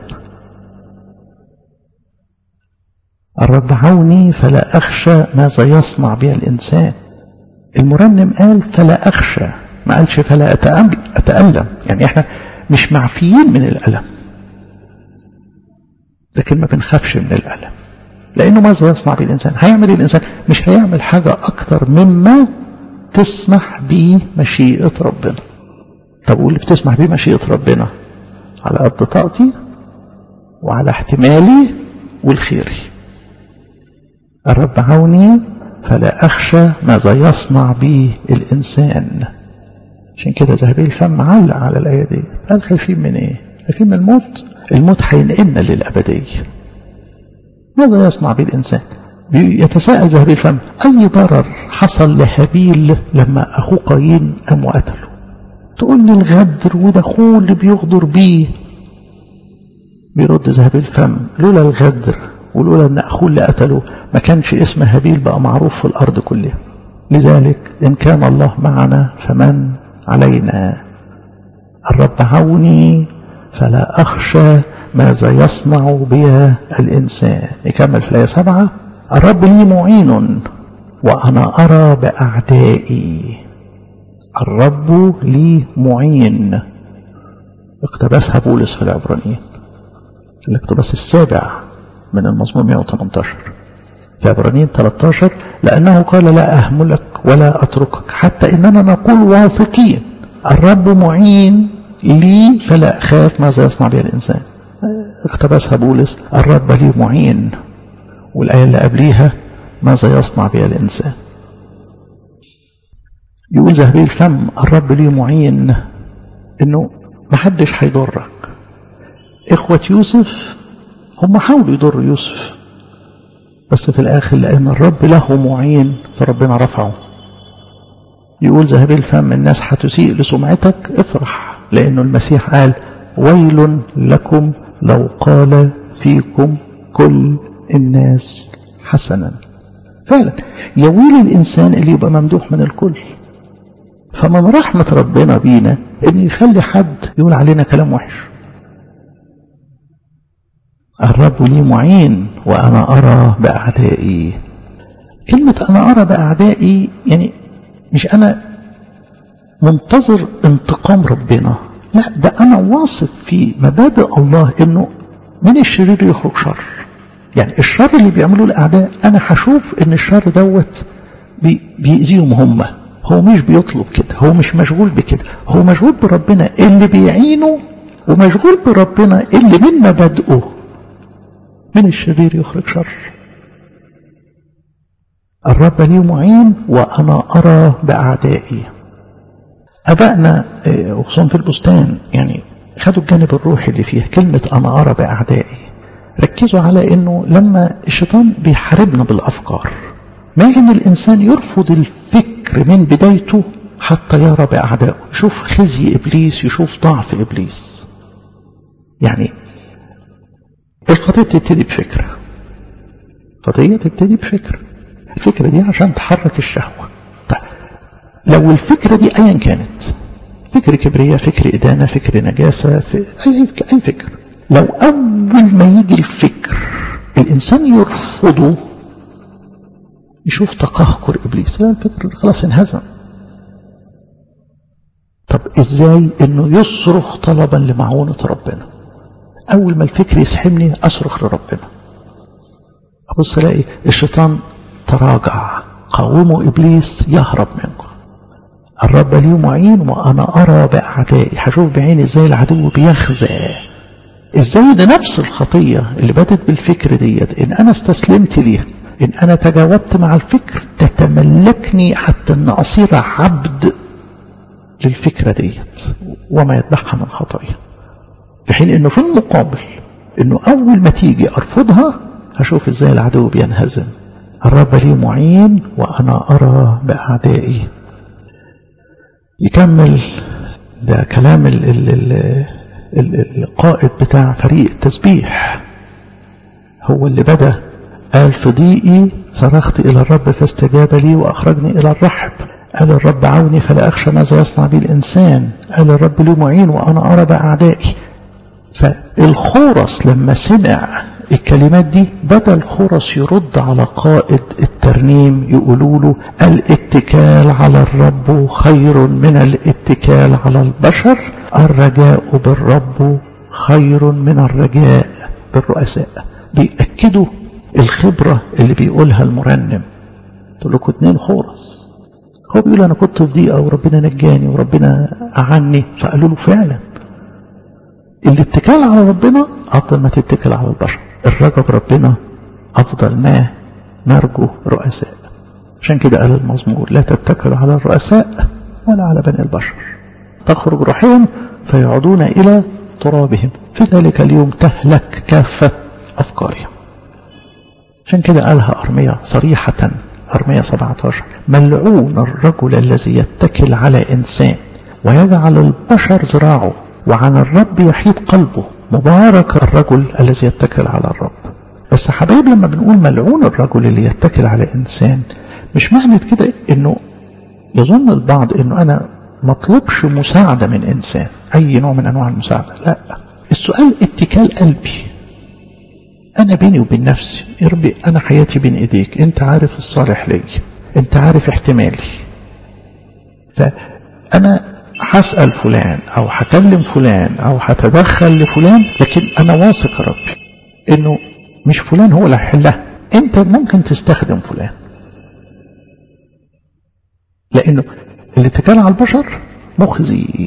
الرب عوني فلا أخشى ماذا يصنع بي الإنسان. المرنم قال فلا أخشى، ما قالش فلا أتألم. يعني إحنا مش معفيين من الألم، لكن ما بنخافش من الألم، لأنه ماذا يصنع بي الإنسان؟ هيعمل الإنسان مش هيعمل حاجة أكتر مما تسمح به مشيئة ربنا. طب واللي بتسمح به مشيئة ربنا على قد طاقتي وعلى احتمالي والخيري. الرب عوني فلا أخشى ماذا يصنع به الإنسان. عشان كده ذهبي الفم علق على الآية دي، قال خايفين من إيه؟ خايفين من الموت. الموت هينقلنا للأبدية. ماذا يصنع به الإنسان؟ يتساءل ذهبي الفم أي ضرر حصل لهابيل لما أخوه قايين قام وقتله؟ تقول لي الغدر وده أخوه اللي بيغدر بيه. بيرد ذهبي الفم لولا الغدر ولولا أن أخوه اللي قتله ما كانش اسم هابيل بقى معروف في الأرض كلها. لذلك إن كان الله معنا فمن علينا. الرب عوني فلا أخشى ماذا يصنع بي الإنسان. يكمل في الآية سبعة الرب لي معين وأنا أرى بأعدائي. الرب لي معين اقتبسها بولس في العبرانيين، الاقتباس السابع من المزمور مئة وثمانية عشر في عبرانيين ثلاثة عشر، لأنه قال لا أهملك ولا أتركك حتى إننا نقول واثقين الرب معين لي فلا أخاف ماذا يصنع بي الإنسان. اقتبسها بولس الرب لي معين، والآية اللي قبليها ماذا يصنع بي الإنسان. يقول ذهبي الفم الرب لي معين إنه محدش هيضرك. إخوة يوسف هم حاولوا يضروا يوسف، بس في الآخر لأن الرب له معين فربنا رفعه. يقول ذهبي الفم الناس هتسيء لسمعتك افرح، لأنه المسيح قال ويل لكم لو قال فيكم كل الناس حسنا. فعلا يويل الإنسان اللي يبقى ممدوح من الكل. فمن رحمة ربنا بينا إن يخلي حد يقول علينا كلام وحش. الرب لي معين وأنا أرى بأعدائي. كلمة أنا أرى بأعدائي يعني مش أنا منتظر انتقام ربنا، لا، ده أنا واثق في مبادئ الله إنه من الشرير يخرج شر. يعني الشر اللي بيعملوه الأعداء أنا هشوف إن الشر دوت بي بيأذيهم هم. هو مش بيطلب كده، هو مش مشغول بكده، هو مشغول بربنا اللي بيعينه ومشغول بربنا اللي من مبادئه من الشرير يخرج شر. الرب لي معين وأنا أرى بأعدائي. أبائنا وخصوصا في البستان يعني خدوا الجانب الروحي اللي فيها كلمة أنا أرى بأعدائي. ركزوا على أنه لما الشيطان بيحاربنا بالأفكار، ما إن الإنسان يرفض الفكر من بدايته حتى يرى بأعدائه، يشوف خزي إبليس، يشوف ضعف إبليس. يعني القضية بتبتدي بفكرة، القضية بتبتدي بفكرة، الفكرة دي عشان تحرك الشهوة. طيب لو الفكرة دي أيا كانت، فكر كبرياء، فكر إدانة، فكر نجاسة، في أي أي فكر، لو أول ما يجي الفكر الإنسان يرفضه يشوف تقهقر إبليس، لا الفكر خلاص انهزم. طب إزاي؟ إنه يصرخ طلبا لمعونة ربنا. أول ما الفكر يسحبني أصرخ لربنا، أبص ألاقي الشيطان تراجع، قاوموا إبليس يهرب منكم. الرب لي معين وأنا أرى بأعدائي. هشوف بعيني إزاي العدو بيخزى، إزاي ده نفس الخطية اللي بدت بالفكر ديت إن أنا استسلمت ليها، إن أنا تجاوبت مع الفكر تتملكني حتى أن أصير عبد للفكرة ديت وما يتبعها من خطايا. في حين إنه في المقابل إنه أول ما تيجي أرفضها هشوف إزاي العدو بينهزم، الرب لي معين وأنا أرى بأعدائي. يكمل ده كلام ال ال ال القائد بتاع فريق التسبيح، هو اللي بدأ قال في ضيقي صرخت إلى الرب فاستجاب لي وأخرجني إلى الرحب. قال الرب عوني فلا أخشى ماذا يصنع بي الإنسان. قال الرب لي معين وأنا أرى بأعدائي. فالخورس لما سمع الكلمات دي بدأ الخورس يرد على قائد الترنيم، يقولوا له الاتكال على الرب خير من الاتكال على البشر، الرجاء بالرب خير من الرجاء بالرؤساء. بيأكدوا الخبرة اللي بيقولها المرنم. تقول لكم اتنين خورس، هو بيقول أنا كنت في ضيقة وربنا نجاني وربنا أعني، فقالوا له فعلا الاتكال على ربنا أفضل ما تتكل على البشر، الرجاء بربنا أفضل ما نرجو رؤساء. عشان كده قال المزمور لا تتكلوا على الرؤساء ولا على بني البشر، تخرج روحهم فيعودون إلى ترابهم، في ذلك اليوم تهلك كافة أفكارهم. عشان كده قالها أرميا صريحة، أرميا سبعة عشر ملعون الرجل الذي يتكل على إنسان ويجعل البشر ذراعه وعن الرب يحيد قلبه، مبارك الرجل الذي يتكل على الرب. بس حبايب لما بنقول ملعون الرجل اللي يتكل على إنسان، مش معنى كده إنه يظن البعض إنه أنا مطلبش مساعدة من إنسان، أي نوع من أنواع المساعدة، لا. السؤال اتكال قلبي، أنا بيني وبين نفسي، يا ربي أنا حياتي بين إيديك، أنت عارف الصالح لي، أنت عارف احتمالي، فأنا هسأل فلان أو هكلم فلان أو هتدخل لفلان، لكن أنا واثق يا ربي إنه مش فلان هو اللي هيحلها، أنت ممكن تستخدم فلان. لأنه الاتكال على البشر مخزي.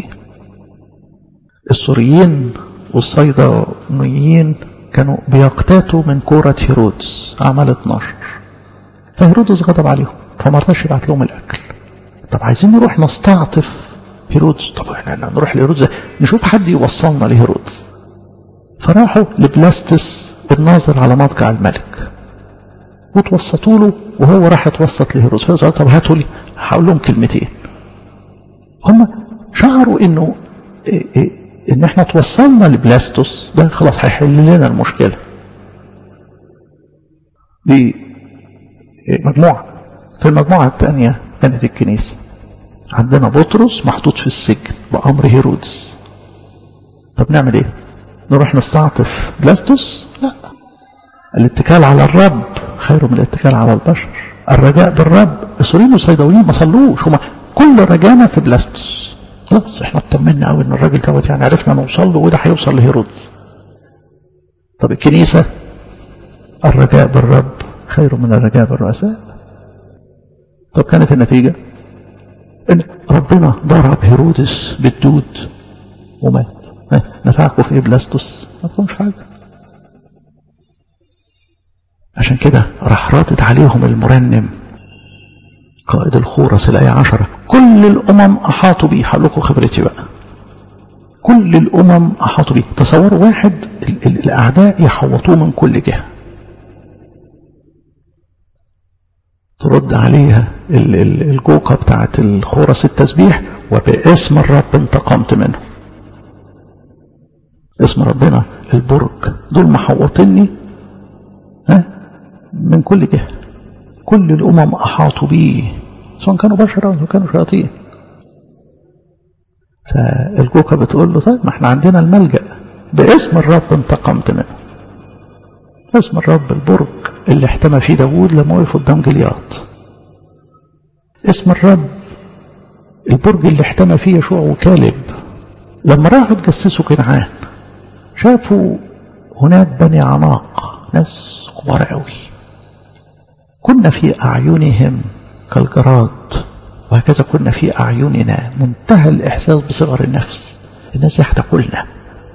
السوريين والصيدانيين كانوا بيقتاتوا من كورة هيرودس، أعمال اتناشر، فهيرودس غضب عليهم فما رضاش يبعت لهم الأكل. طب عايزين نروح نستعطف هيرودس، طب احنا نروح لهيرودس نشوف حد يوصلنا لهيرودس. فراحوا لبلاستس الناظر على مضجع الملك وتوسطوا له، وهو راح يتوسط لهيرودس، فقال طب هاتوا لي هقول لهم كلمتين. هم شعروا انه إيه إيه ان احنا توصلنا لبلاستوس ده خلاص هيحل لنا المشكلة دي. مجموعة. في المجموعة الثانية كانت الكنيسة، عندنا بطرس محطوط في السجن بأمر هيرودس. طب نعمل ايه؟ نروح نستعطف بلاستوس؟ لا، الاتكال على الرب خير من الاتكال على البشر، الرجاء بالرب. السوريين والصيداويين ما صلوش، هما كل رجانا في بلاستوس. خلاص احنا اطمنا قوي ان الراجل دوت يعني عرفنا نوصل له وده هيوصل لهيرودس. طب الكنيسة الرجاء بالرب خير من الرجاء بالرؤساء. طب كانت النتيجة ان ربنا ضرب هيرودس بالدود ومات. نفعكم في ايه بلاستوس؟ ما تكونش حاجة. عشان كده راح رادد عليهم المرنم قائد الخورس الآية عشرة، كل الأمم أحاطوا بي. هقول لكم خبرتي بقى، كل الأمم أحاطوا بي. تصوروا واحد ال ال الأعداء يحوطوه من كل جهة، ترد عليها ال ال الجوكة بتاعت الخورس التسبيح، وباسم الرب انتقمت منه. اسم ربنا البرج، دول محوطيني ها من كل جهة. كل الأمم أحاطوا به، سواء كانوا بشر أو كانوا شياطين. فالجوكة بتقول له طيب ما احنا عندنا الملجأ، باسم الرب انتقمت منه. اسم الرب البرج اللي احتمى فيه داوود لما وقف قدام جلياط. اسم الرب البرج اللي احتمى فيه يشوع وكالب لما راحوا تجسسوا كنعان، شافوا هناك بني عناق، ناس كبار قوي، كنا في أعينهم كالجراد وهكذا كنا في أعيننا. منتهى الإحساس بصغر النفس، الناس هتاكلنا.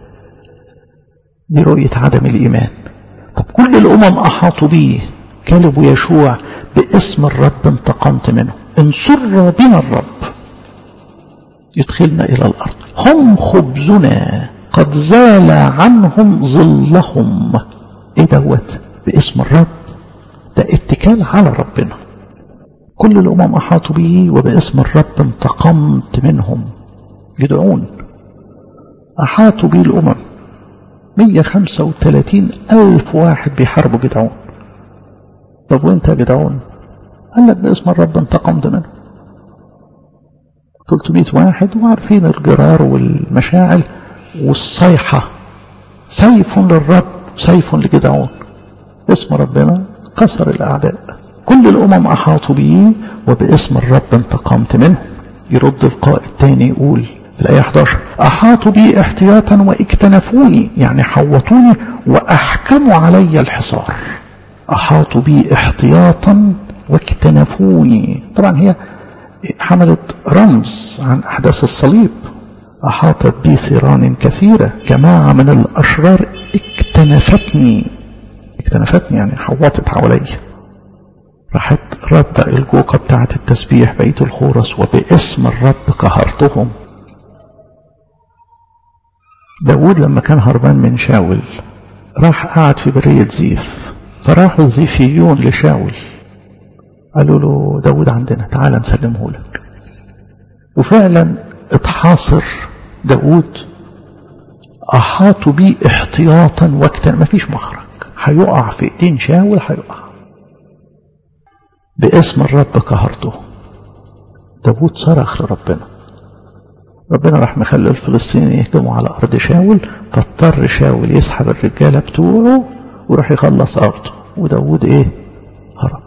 دي رؤية عدم الإيمان. طب كل الأمم أحاطوا به، كالب ويشوع باسم الرب انتقمت منه. انصر بنا الرب يدخلنا إلى الأرض، هم خبزنا قد زال عنهم ظلهم. ايه دوت؟ باسم الرب ده اتكال على ربنا. كل الأمم أحاطوا به وباسم الرب انتقمت منهم. جدعون أحاطوا به الأمم، مية وخمسة وثلاثين ألف واحد بيحاربوا جدعون. طب وانت يا جدعون؟ قال لك باسم الرب انتقمت منهم. ثلاثمائة واحد وعارفين الجرار والمشاعل والصيحة، سيف للرب سيف لجدعون. اسم ربنا كسر الأعداء. كل الأمم أحاطوا به وباسم الرب انتقمت منهم. يرد القائد تاني يقول في الآية إحدى عشر: أحاطوا بي احتياطا واكتنفوني، يعني حوطوني وأحكموا علي الحصار. أحاطوا بي احتياطا واكتنفوني، طبعا هي حملت رمز عن أحداث الصليب. أحاطت بي ثيران كثيرة، جماعة من الأشرار اكتنفتني. اكتنفتني يعني حوطت حوالي. راحت رد الجوقة بتاعة التسبيح بقية الخورس: وباسم الرب قهرتهم. داود لما كان هربان من شاول راح قعد في برية زيف، فراحوا الزيفيون لشاول قالوا له: داود عندنا، تعال نسلمه لك. وفعلا اتحاصر داود. أحاطوا بيه احتياطا وقتا، ما فيش مخرج، هيقع في ايدين شاول، هيقع. باسم الرب قهرته. داود صرخ لربنا، ربنا راح مخلي الفلسطينيين يهجموا على أرض شاول، فاضطر شاول يسحب الرجالة بتوعه وراح يخلص أرضه، وداود إيه؟ هرب.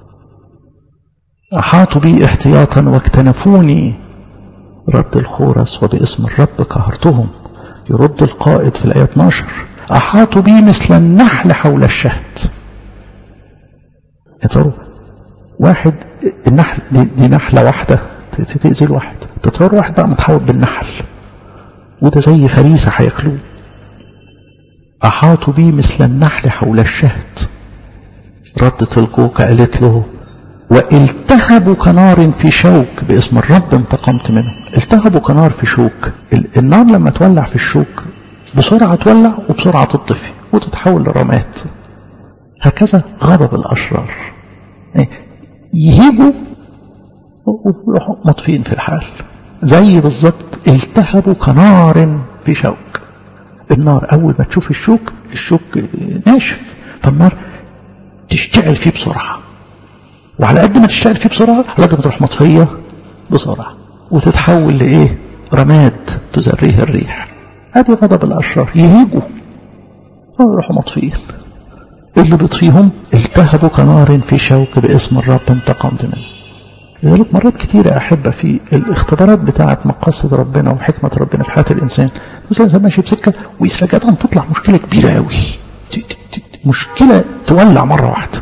أحاطوا بي احتياطا واكتنفوني. رد الخورس: وباسم الرب قهرتهم. يرد القائد في الآية اثناشر: أحاطوا بي مثل النحل حول الشهد. يتصوروا واحد، النحل دي, دي نحلة واحدة تأذي الواحد، تتصور واحد بقى متحوط بالنحل، وده زي فريسة هياكلوه. أحاطوا بي مثل النحل حول الشهد. ردت الجوقة قالت له: والتهبوا كنار في شوك، باسم الرب انتقمت منهم. التهبوا كنار في شوك، النار لما تولع في الشوك بسرعة تولع وبسرعة تطفي وتتحول لرماد. هكذا غضب الأشرار، يهيجوا ويروحوا مطفين في الحال. زي بالظبط التهبوا كنار في شوك. النار أول ما تشوف الشوك، الشوك ناشف، فالنار تشتعل فيه بسرعة، وعلى قد ما تشتغل فيه بسرعة على قد ما تروح مطفية بسرعة وتتحول لإيه؟ رماد تزريه الريح. هذه غضب الأشرار، يهيجوا ويروحوا مطفيين. اللي بيطفيهم التهبوا كنار في شوك، باسم الرب انتقمت منه. لذلك مرات كتيرة أحب في الاختبارات بتاعة مقاصد ربنا وحكمة ربنا في حياة الإنسان، مثلا ماشي بسكة ويسرجات تطلع مشكلة كبيرة قوي، مشكلة تولع مرة واحدة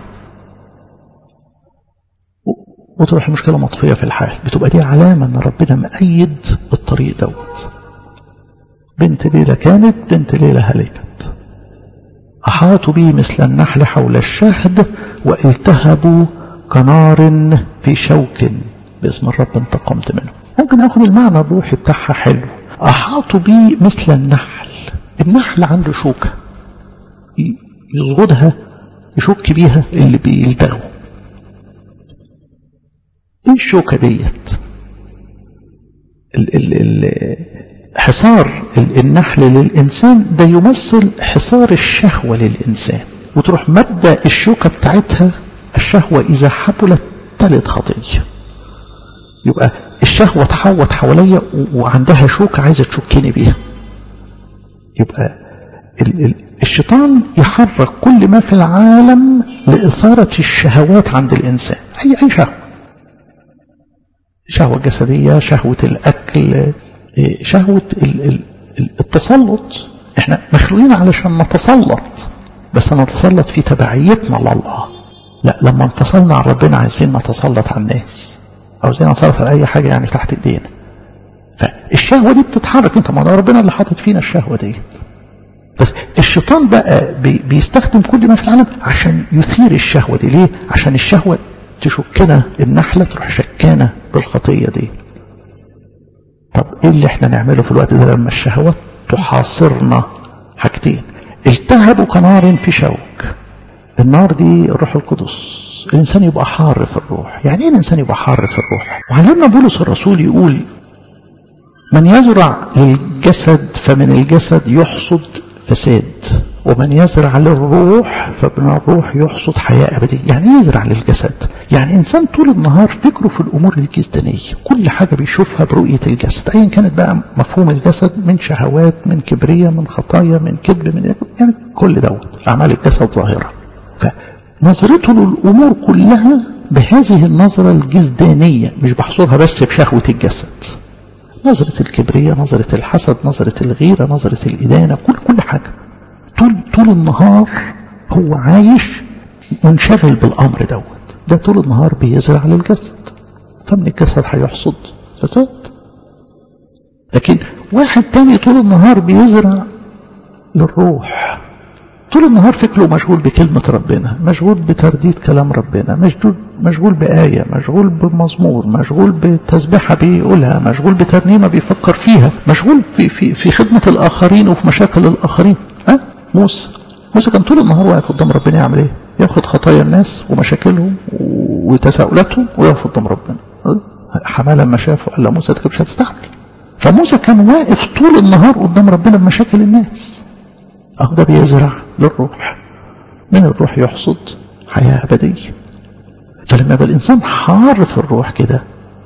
وتروح المشكلة مطفية في الحال. بتبقى دي علامة أن ربنا مأيد الطريق دوت. بنت ليلة كانت، بنت ليلة هلكت. أحاطوا بي مثل النحل حول الشهد، والتهبوا كنار في شوك، باسم الرب انتقمت منه. ممكن أخذ المعنى الروحي بتاعها حلو. أحاطوا بي مثل النحل. النحل عنده شوكة يصغدها، يشك بيها اللي بيلدغوا. ايه الشوكة ديت؟ ال ال ال حصار النحل للإنسان ده يمثل حصار الشهوة للإنسان، وتروح مادة الشوكة بتاعتها الشهوة إذا حبلت تلد خطية. يبقى الشهوة تحوط حواليا وعندها شوكة عايزة تشكني بيها. يبقى ال ال الشيطان يحرك كل ما في العالم لإثارة الشهوات عند الإنسان، أي أي شهوة، شهوة جسدية، شهوة الأكل، شهوة التسلط. احنا مخلوقين علشان نتسلط، بس نتسلط في تبعيتنا لله. لا، لما انفصلنا عن ربنا عايزين نتسلط على الناس، او عايزين نتسلط على اي حاجة يعني تحت ايدينا. فالشهوة دي بتتحرك، انت ما ربنا اللي حاطط فينا الشهوة دي، بس الشيطان بقى بي بيستخدم كل ما في العالم عشان يثير الشهوة دي. ليه؟ عشان الشهوة تشكنا، النحلة تروح شكانا بالخطية دي. طب ايه اللي احنا نعمله في الوقت ده لما الشهوة تحاصرنا؟ حاجتين: التهبوا كنار في شوك، النار دي الروح القدس. الإنسان يبقى حار في الروح. يعني إيه الإنسان يبقى حار في الروح؟ وعلمنا بولس الرسول يقول من يزرع للجسد فمن الجسد يحصد فساد، ومن يزرع للروح فمن الروح يحصد حياة أبدية. يعني ايه يزرع للجسد؟ يعني إنسان طول النهار فكره في الأمور الجسدانية، كل حاجة بيشوفها برؤية الجسد، أيا كانت بقى مفهوم الجسد من شهوات، من كبرية، من خطايا، من كذب، من يعني كل دوت أعمال الجسد ظاهرة. فنظرته للأمور كلها بهذه النظرة الجسدانية، مش بحصرها بس بشهوة الجسد. نظرة الكبرية، نظرة الحسد، نظرة الغيرة، نظرة الإدانة، كل كل حاجة. طول طول النهار هو عايش منشغل بالأمر دوت. ده طول النهار بيزرع للجسد، فمن الجسد هيحصد فساد. لكن واحد تاني طول النهار بيزرع للروح، طول النهار فكره مشغول بكلمة ربنا، مشغول بترديد كلام ربنا، مشغول مشغول بآية، مشغول بمزمور، مشغول بتسبيحة بيقولها، مشغول بترنيمة بيفكر فيها، مشغول في في في خدمة الآخرين وفي مشاكل الآخرين. أه؟ موسى موسى كان طول النهار واقف قدام ربنا يعمل إيه؟ ياخد خطايا الناس ومشاكلهم وتساؤلاتهم ويقف قدام ربنا. أه؟ حماه لما شافه قال له موسى أنت مش هتستحمل. فموسى كان واقف طول النهار قدام ربنا بمشاكل الناس. أهو ده بيزرع للروح، من الروح يحصد حياة أبدية. فلما يبقى الإنسان حار في الروح كده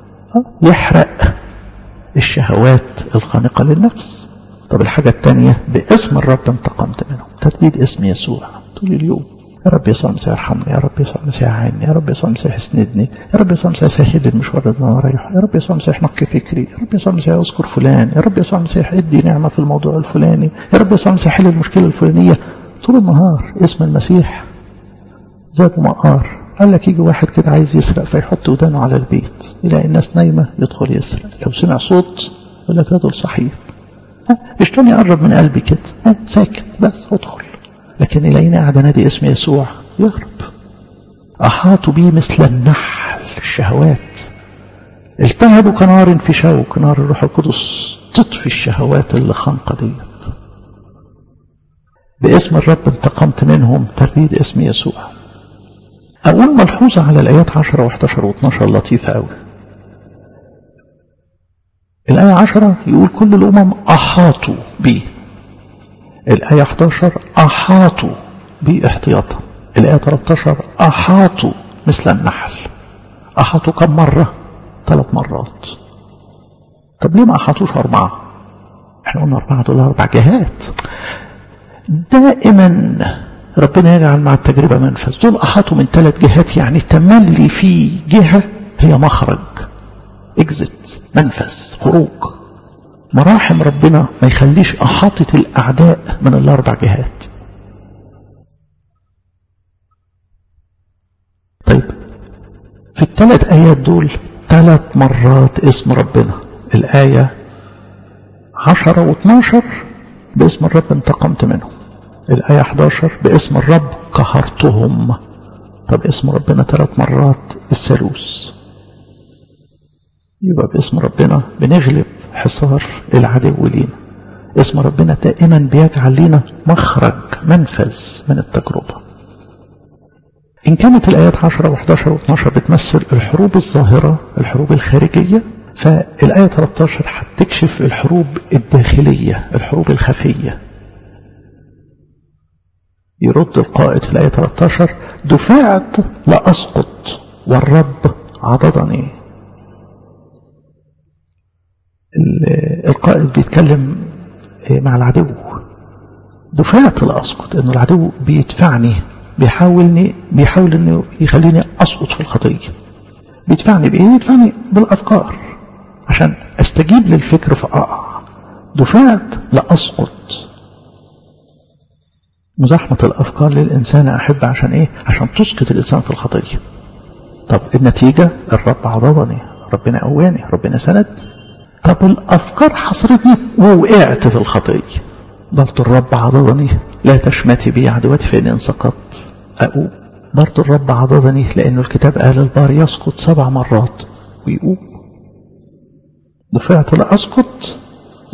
يحرق الشهوات الخانقة للنفس. طب الحاجة الثانية باسم الرب انتقمت منه، ترديد اسم يسوع طول اليوم. يا رب يسوع المسيح ارحمني، يا رب يسوع المسيح عيني، يا رب يسوع المسيح اسندني، يا رب يسوع المسيح سهل المشوار اللي انا رايحه، يا رب يسوع المسيح نقي فكري، يا رب يسوع المسيح اذكر فلان، يا رب يسوع المسيح ادي نعمه في الموضوع الفلاني، يا رب يسوع المسيح حل المشكله الفلانيه. طول النهار اسم المسيح زاد مقار. قال لك يجي واحد كده عايز يسرق فيحط ودانه على البيت، يلاقي الناس نايمه يدخل يسرق، لو سمع صوت يقول لك رجل صحيح، مش تاني يقرب من قلبي كده، ها ساكت بس ادخل. لكن يلاقيني قاعد انادي اسم يسوع يهرب. احاطوا بيه مثل النحل الشهوات، التهبوا كنار في شوك. نار الروح القدس تطفي الشهوات اللي خانقه ديت. باسم الرب انتقمت منهم، ترديد اسم يسوع. اول ملحوظه على الايات عشرة وحداشر واثناشر لطيفه قوي. الآية عشرة يقول كل الأمم أحاطوا بي. الآية حداشر أحاطوا بي احتياطا. الآية ثلاثة عشر أحاطوا مثل النحل. أحاطوا كم مرة؟ ثلاث مرات. طب ليه ما أحاطوش أربعة؟ احنا قلنا أربعة دول أربع جهات. دائما ربنا يجعل مع التجربة منفذ. دول أحاطوا من ثلاث جهات، يعني تملي في جهة هي مخرج، اكزت، منفذ، خروج. مراحم ربنا ما يخليش أحاطة الأعداء من الأربع جهات. طيب في الثلاث آيات دول ثلاث مرات اسم ربنا. الآية عشرة واثناشر باسم الرب انتقمت منهم. الآية حداشر باسم الرب قهرتهم. طب اسم ربنا ثلاث مرات الثالوث. يبقى باسم ربنا بنغلب حصار العدو لينا. اسم ربنا دائما بيجعل لنا مخرج، منفذ من التجربة. إن كانت الآيات عشرة وحداشر واثناشر بتمثل الحروب الظاهرة، الحروب الخارجية، فالآية ثلاثة عشر هتكشف الحروب الداخلية، الحروب الخفية. يرد القائد في الآية ثلاثة عشر دفعت لأسقط والرب عضدني. القائد بيتكلم مع العدو، دفعت لأسقط، انه العدو بيدفعني، بيحاولني بيحاول انه يخليني اسقط في الخطيه. بيدفعني بايه؟ يدفعني بالافكار عشان استجيب للفكر فاقع. دفعت لاسقط. مزاحمه الافكار للانسان احب عشان ايه؟ عشان تسقط الانسان في الخطيه. طب النتيجه الرب عضدني، ربنا قواني، ربنا سند. طب الافكار حصرتني ووقعت في الخطيه، برضو الرب عضدني. لا تشمتي بي عدوتي فإني إن سقطت أقوم. برضو الرب عضدني، لأنه الكتاب قال البار يسقط سبع مرات ويقوم. دفعت لأسقط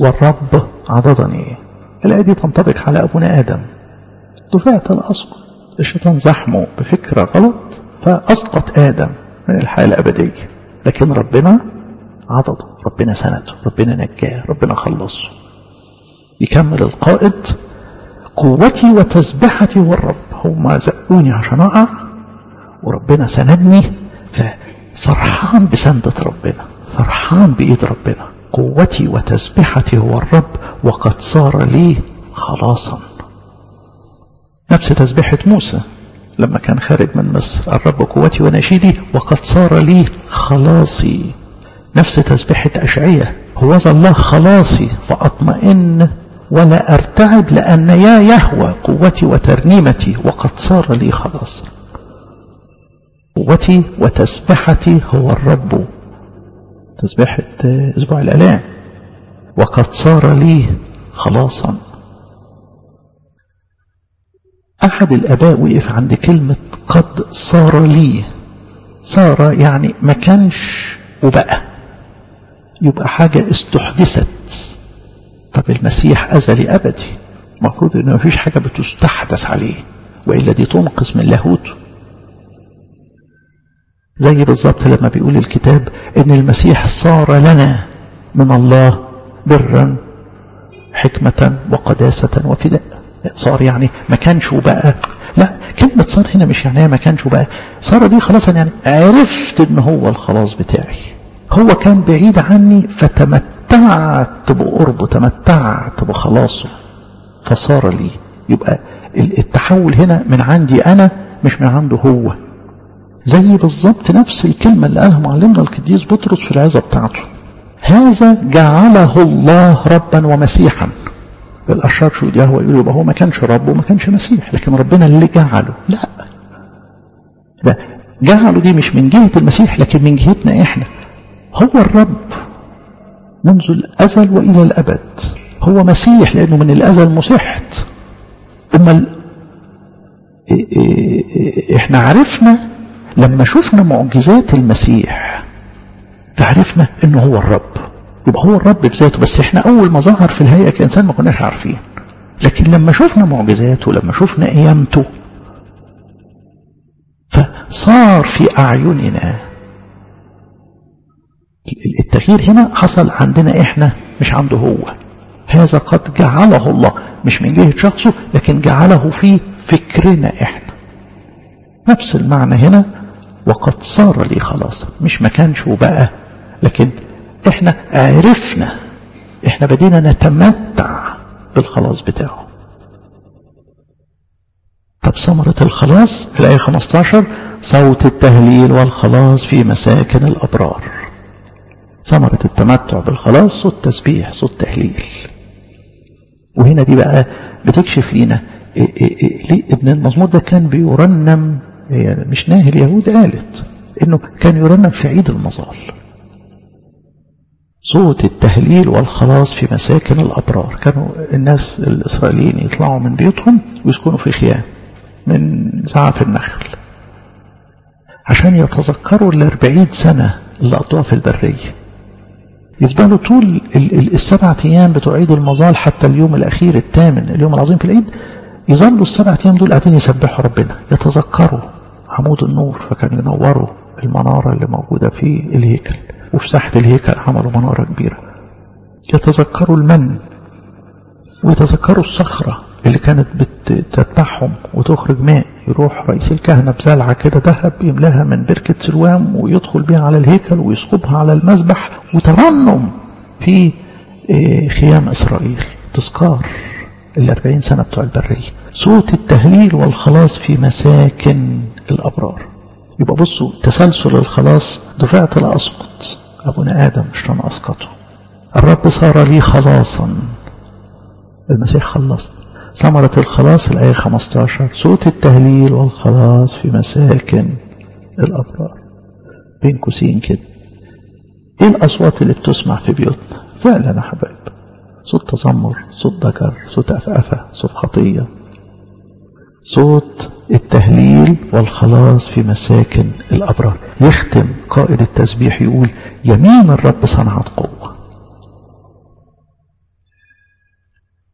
والرب عضدني. الآية دي تنطبق على أبونا آدم. دفعت لأسقط، الشيطان زحمه بفكرة غلط فأسقط آدم من الحياة الأبدية، لكن ربنا عضده، ربنا سنده، ربنا نجاه، ربنا خلصه. يكمل القائد: قوتي وتسبحتي هو الرب. هم زقوني عشان أقع وربنا سندني، ففرحان بسندة ربنا، فرحان بإيد ربنا. قوتي وتسبحتي هو الرب وقد صار لي خلاصا. نفس تسبيحة موسى لما كان خارج من مصر: الرب قوتي ونشيدي وقد صار لي خلاصي. نفس تسبيحة أشعية: هوذا الله خلاصي فأطمئن ولا أرتعب لأن يا يهوى قوتي وترنيمتي وقد صار لي خلاصا. قوتي وتسبحتي هو الرب، تسبيحة أسبوع الآلام، وقد صار لي خلاصا. أحد الآباء وقف عند كلمة قد صار لي. صار يعني ما كانش وبقى، يبقى حاجة استحدثت. طب المسيح أزلي أبدي، المفروض إنه ما فيش حاجة بتستحدث عليه، وإلا دي تنقص من لاهوته. زي بالظبط لما بيقول الكتاب إن المسيح صار لنا من الله برا حكمة وقداسة وفداء. صار يعني ما كانش وبقى، لا، كلمة صار هنا مش يعني ما كانش وبقى. صار دي خلاص يعني عرفت إن هو الخلاص بتاعي. هو كان بعيد عني فتمتعت بقربه، تمتعت بخلاصه فصار لي. يبقى التحول هنا من عندي أنا مش من عنده هو. زي بالظبط نفس الكلمة اللي قالها معلمنا القديس بطرس في العظة بتاعته: هذا جعله الله ربا ومسيحا. الأشرار شو يهوى يقول يبقى هو ما كانش رب وما كانش مسيح، لكن ربنا اللي جعله. لا، ده جعله دي مش من جهة المسيح لكن من جهتنا إحنا. هو الرب منذ الأزل وإلى الأبد، هو مسيح لأنه من الأزل مسيحت. أما إحنا عرفنا لما شفنا معجزات المسيح فعرفنا إنه هو الرب، يبقى هو الرب بذاته. بس إحنا أول ما ظهر في الهيئة كإنسان ما كناش عارفين، لكن لما شفنا معجزاته، لما شفنا قيامته، فصار في أعيننا. التغيير هنا حصل عندنا إحنا مش عنده هو. هذا قد جعله الله، مش من جهة شخصه لكن جعله في فكرنا إحنا. نفس المعنى هنا: وقد صار لي خلاصا. مش ما كانش وبقى، لكن إحنا عرفنا، إحنا بدينا نتمتع بالخلاص بتاعه. طب ثمرة الخلاص في الآية خمسة عشر: صوت التهليل والخلاص في مساكن الأبرار. ثمرة التمتع بالخلاص صوت تسبيح، صوت تهليل. وهنا دي بقى بتكشف لينا إيه إيه إيه ليه ابن المزمور ده كان بيرنم. يعني مش ناهي اليهود قالت انه كان يرنم في عيد المظال: صوت التهليل والخلاص في مساكن الأبرار. كانوا الناس الإسرائيليين يطلعوا من بيوتهم ويسكنوا في خيام من زعف النخل عشان يتذكروا الأربعين سنة اللي قضوها في البرية. يفضلوا طول السبعة أيام بتوع عيد المظال حتى اليوم الأخير الثامن، اليوم العظيم في العيد، يظلوا السبعة أيام دول قاعدين يسبحوا ربنا، يتذكروا عمود النور. فكانوا ينوروا المنارة اللي موجودة في الهيكل، وفي ساحة الهيكل عملوا منارة كبيرة. يتذكروا المن، ويتذكروا الصخرة اللي كانت بتتبعهم وتخرج ماء. يروح رئيس الكهنة بزلعة كده ذهب يملاها من بركة سلوام ويدخل بها على الهيكل ويسكبها على المذبح، وترنم في خيام إسرائيل تذكار الأربعين سنة بتوع البرية. صوت التهليل والخلاص في مساكن الأبرار. يبقى بصوا تسلسل الخلاص: دفعت لأسقط أبونا آدم مش لن أسقطه. الرب صار لي خلاصا، المسيح خلصنا. ثمرة الخلاص الآية خمسة عشر: صوت التهليل والخلاص في مساكن الأبرار. بين قوسين كده، إيه الأصوات اللي بتسمع في بيوتنا فعلا يا حبايب؟ صوت تذمر، صوت ذكر، صوت أفأفة، صوت خطية. صوت التهليل والخلاص في مساكن الأبرار. يختم قائد التسبيح يقول: يمين الرب صنعت قوة.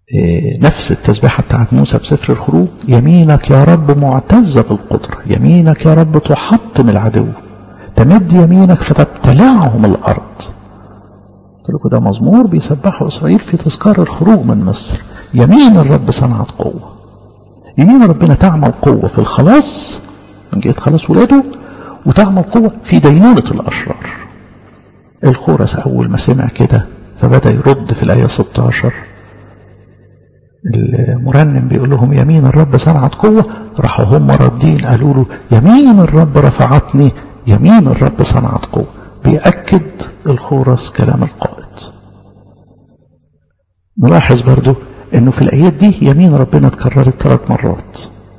نفس التسبيحة بتاعت موسى بسفر الخروج، يمينك يا رب معتزة بالقدرة، يمينك يا رب تحطم العدو، تمد يمينك فتبتلعهم الأرض. قلت لكم ده مزمور بيسبحوا إسرائيل في تذكار الخروج من مصر. يمين الرب صنعت قوة. يمين ربنا تعمل قوة في الخلاص من جهة خلاص ولاده، وتعمل قوة في دينونة الأشرار. الخورس أول ما سمع كده فبدأ يرد في الآية ستة عشر، المرنم بيقول لهم يمين الرب صنعت قوة، راحوا هم ردين قالوا له يمين الرب رفعتني، يمين الرب صنعت قوة. بيأكد الخورس كلام القائد. نلاحظ برضو انه في الآيات دي يمين ربنا اتكررت ثلاث مرات.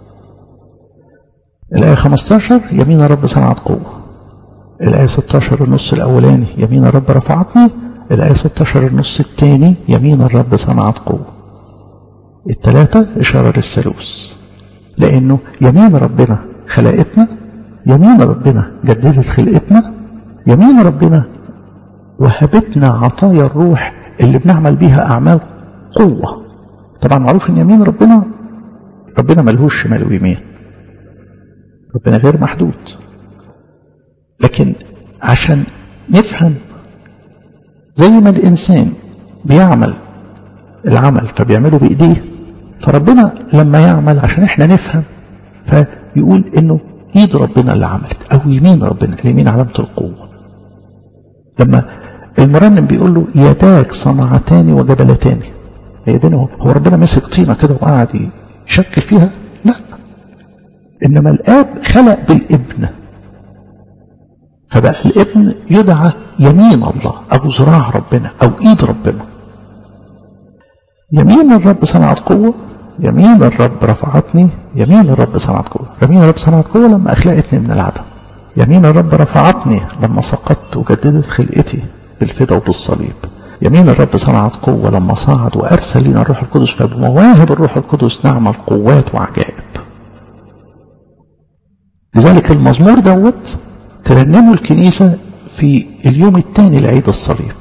الآية خمسة عشر يمين الرب صنعت قوة، الآية ستة عشر النص الأولاني يمين الرب رفعتني، الآية ستة عشر النص الثاني يمين الرب صنعت قوة. الثلاثة إشارة للثالوث، لأنه يمين ربنا خلقتنا، يمين ربنا جددت خلقتنا، يمين ربنا وهبتنا عطايا الروح اللي بنعمل بيها أعمال قوة. طبعا معروف ان يمين ربنا ربنا ملهوش شمال ويمين، ربنا غير محدود، لكن عشان نفهم زي ما الإنسان بيعمل العمل فبيعمله بإيديه، فربنا لما يعمل عشان احنا نفهم فيقول انه ايد ربنا اللي عملت، او يمين ربنا. اليمين علامة القوة. لما المرنم بيقول له يداك صنعتان وجبلتان، يدين هو ربنا مسك طينة كده وقعد يشكل فيها؟ لا، انما الاب خلق بالابن، فبقى الابن يدعى يمين الله او ذراع ربنا او ايد ربنا. يمين الرب صنعت قوة، يمين الرب رفعتني، يمين الرب صنعت قوة. يمين الرب صنعت قوة لما أخلقتني من العدم، يمين الرب رفعتني لما سقطت وجددت خلقتي بالفدا وبالصليب. يمين الرب صنعت قوة لما صعد وأرسل لنا الروح القدس، فبمواهب الروح القدس نعمل قوات وعجائب. لذلك المزمور دوت ترنمه الكنيسة في اليوم الثاني لعيد الصليب.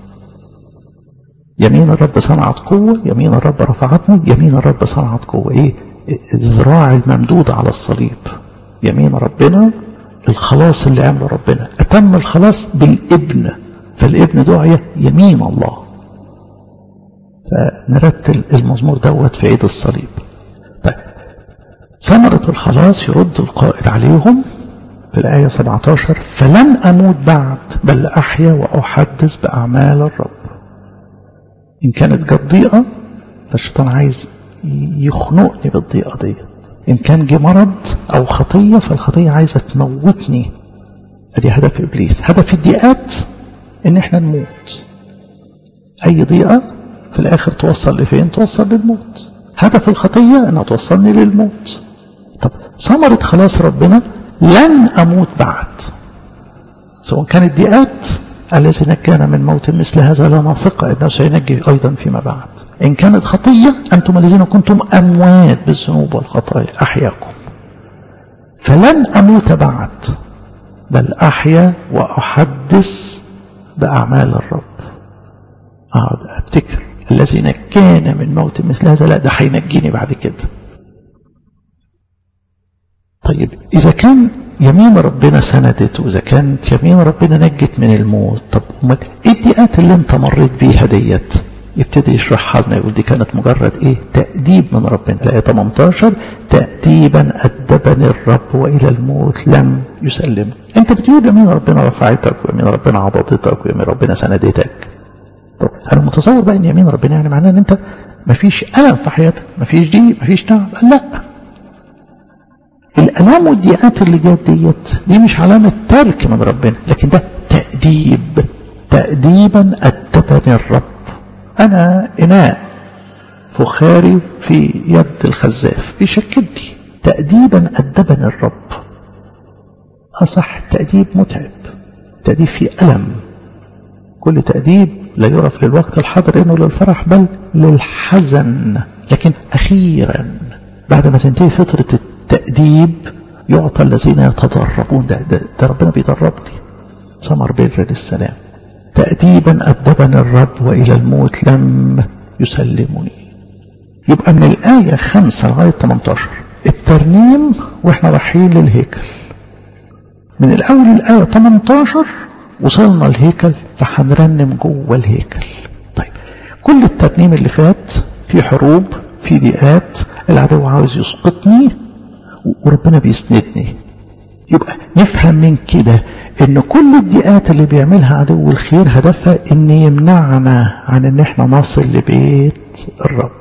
يمين الرب صنعت قوة، يمين الرب رفعتني، يمين الرب صنعت قوة. ايه الذراع الممدودة على الصليب. يمين ربنا الخلاص اللي عمله ربنا، أتم الخلاص بالابن، فالابن دعي يمين الله. فنرتل المزمور دوت في عيد الصليب. طيب ثمرة الخلاص يرد القائد عليهم في الآية سبعة عشر، فلن أموت بعد بل أحيا وأحدث بأعمال الرب. إن كانت جت ضيقة فالشيطان عايز يخنقني بالضيقة ديت، إن كان جه مرض أو خطية فالخطية عايزة تموتني. أدي هدف إبليس. هدف الضيقات إن إحنا نموت. أي ضيقة في الآخر توصل لفين؟ توصل للموت. هدف الخطية إنها توصلني للموت. طب ثمرة خلاص ربنا لن أموت بعد، سواء كانت ضيقات الذي نجانا من موت مثل هذا لنا ثقة إنه سينجي أيضا فيما بعد. إن كانت خطية أنتم الذين كنتم أموات بالذنوب والخطايا أحياكم. فلن أموت بعد بل أحيا وأحدث بأعمال الرب. أقعد أفتكر الذي نجانا من موت مثل هذا، لا ده هينجيني بعد كده. طيب إذا كان يمين ربنا سندت، وإذا كانت يمين ربنا نجت من الموت، طب امال ايه الضيقات اللي انت مريت بيها ديت؟ يبتدي يشرحها لنا، يقول دي كانت مجرد ايه؟ تأديب من ربنا. الآية ثمانية عشر تأديبا أدبني الرب وإلى الموت لم يسلم. انت بتقول يمين ربنا رفعتك، ويمين ربنا عضدتك، ويمين ربنا سندتك. طب انا متصور بقى ان يمين ربنا يعني معناه ان انت مفيش ألم في حياتك، مفيش ضيق، مفيش تعب. لا، الألام والضيقات اللي جات ديت دي مش علامة ترك من ربنا، لكن ده تأديب. تأديبا أدبني الرب. أنا إناء فخاري في يد الخزاف بيشكلني. تأديبا أدبني الرب. أصح التأديب متعب، تأديب فيه ألم. كل تأديب لا يعرف للوقت الحاضر إنه للفرح بل للحزن، لكن أخيرا بعد ما تنتهي فترة التأديب يعطى الذين يتدربون. ده, ده, ده ربنا بيدربني. ثمر بر للسلام. تأديبا أدبني الرب وإلى الموت لم يسلمني. يبقى من الآية خمسة لغاية تمنتاشر الترنيم واحنا رايحين للهيكل. من الأول الآية تمنتاشر وصلنا الهيكل فهنرنم جوه الهيكل. طيب كل الترنيم اللي فات في حروب، في ضيقات، العدو عاوز يسقطني وربنا بيسندني. يبقى نفهم من كده ان كل الضيقات اللي بيعملها عدو الخير هدفها ان يمنعنا عن ان احنا نصل لبيت الرب.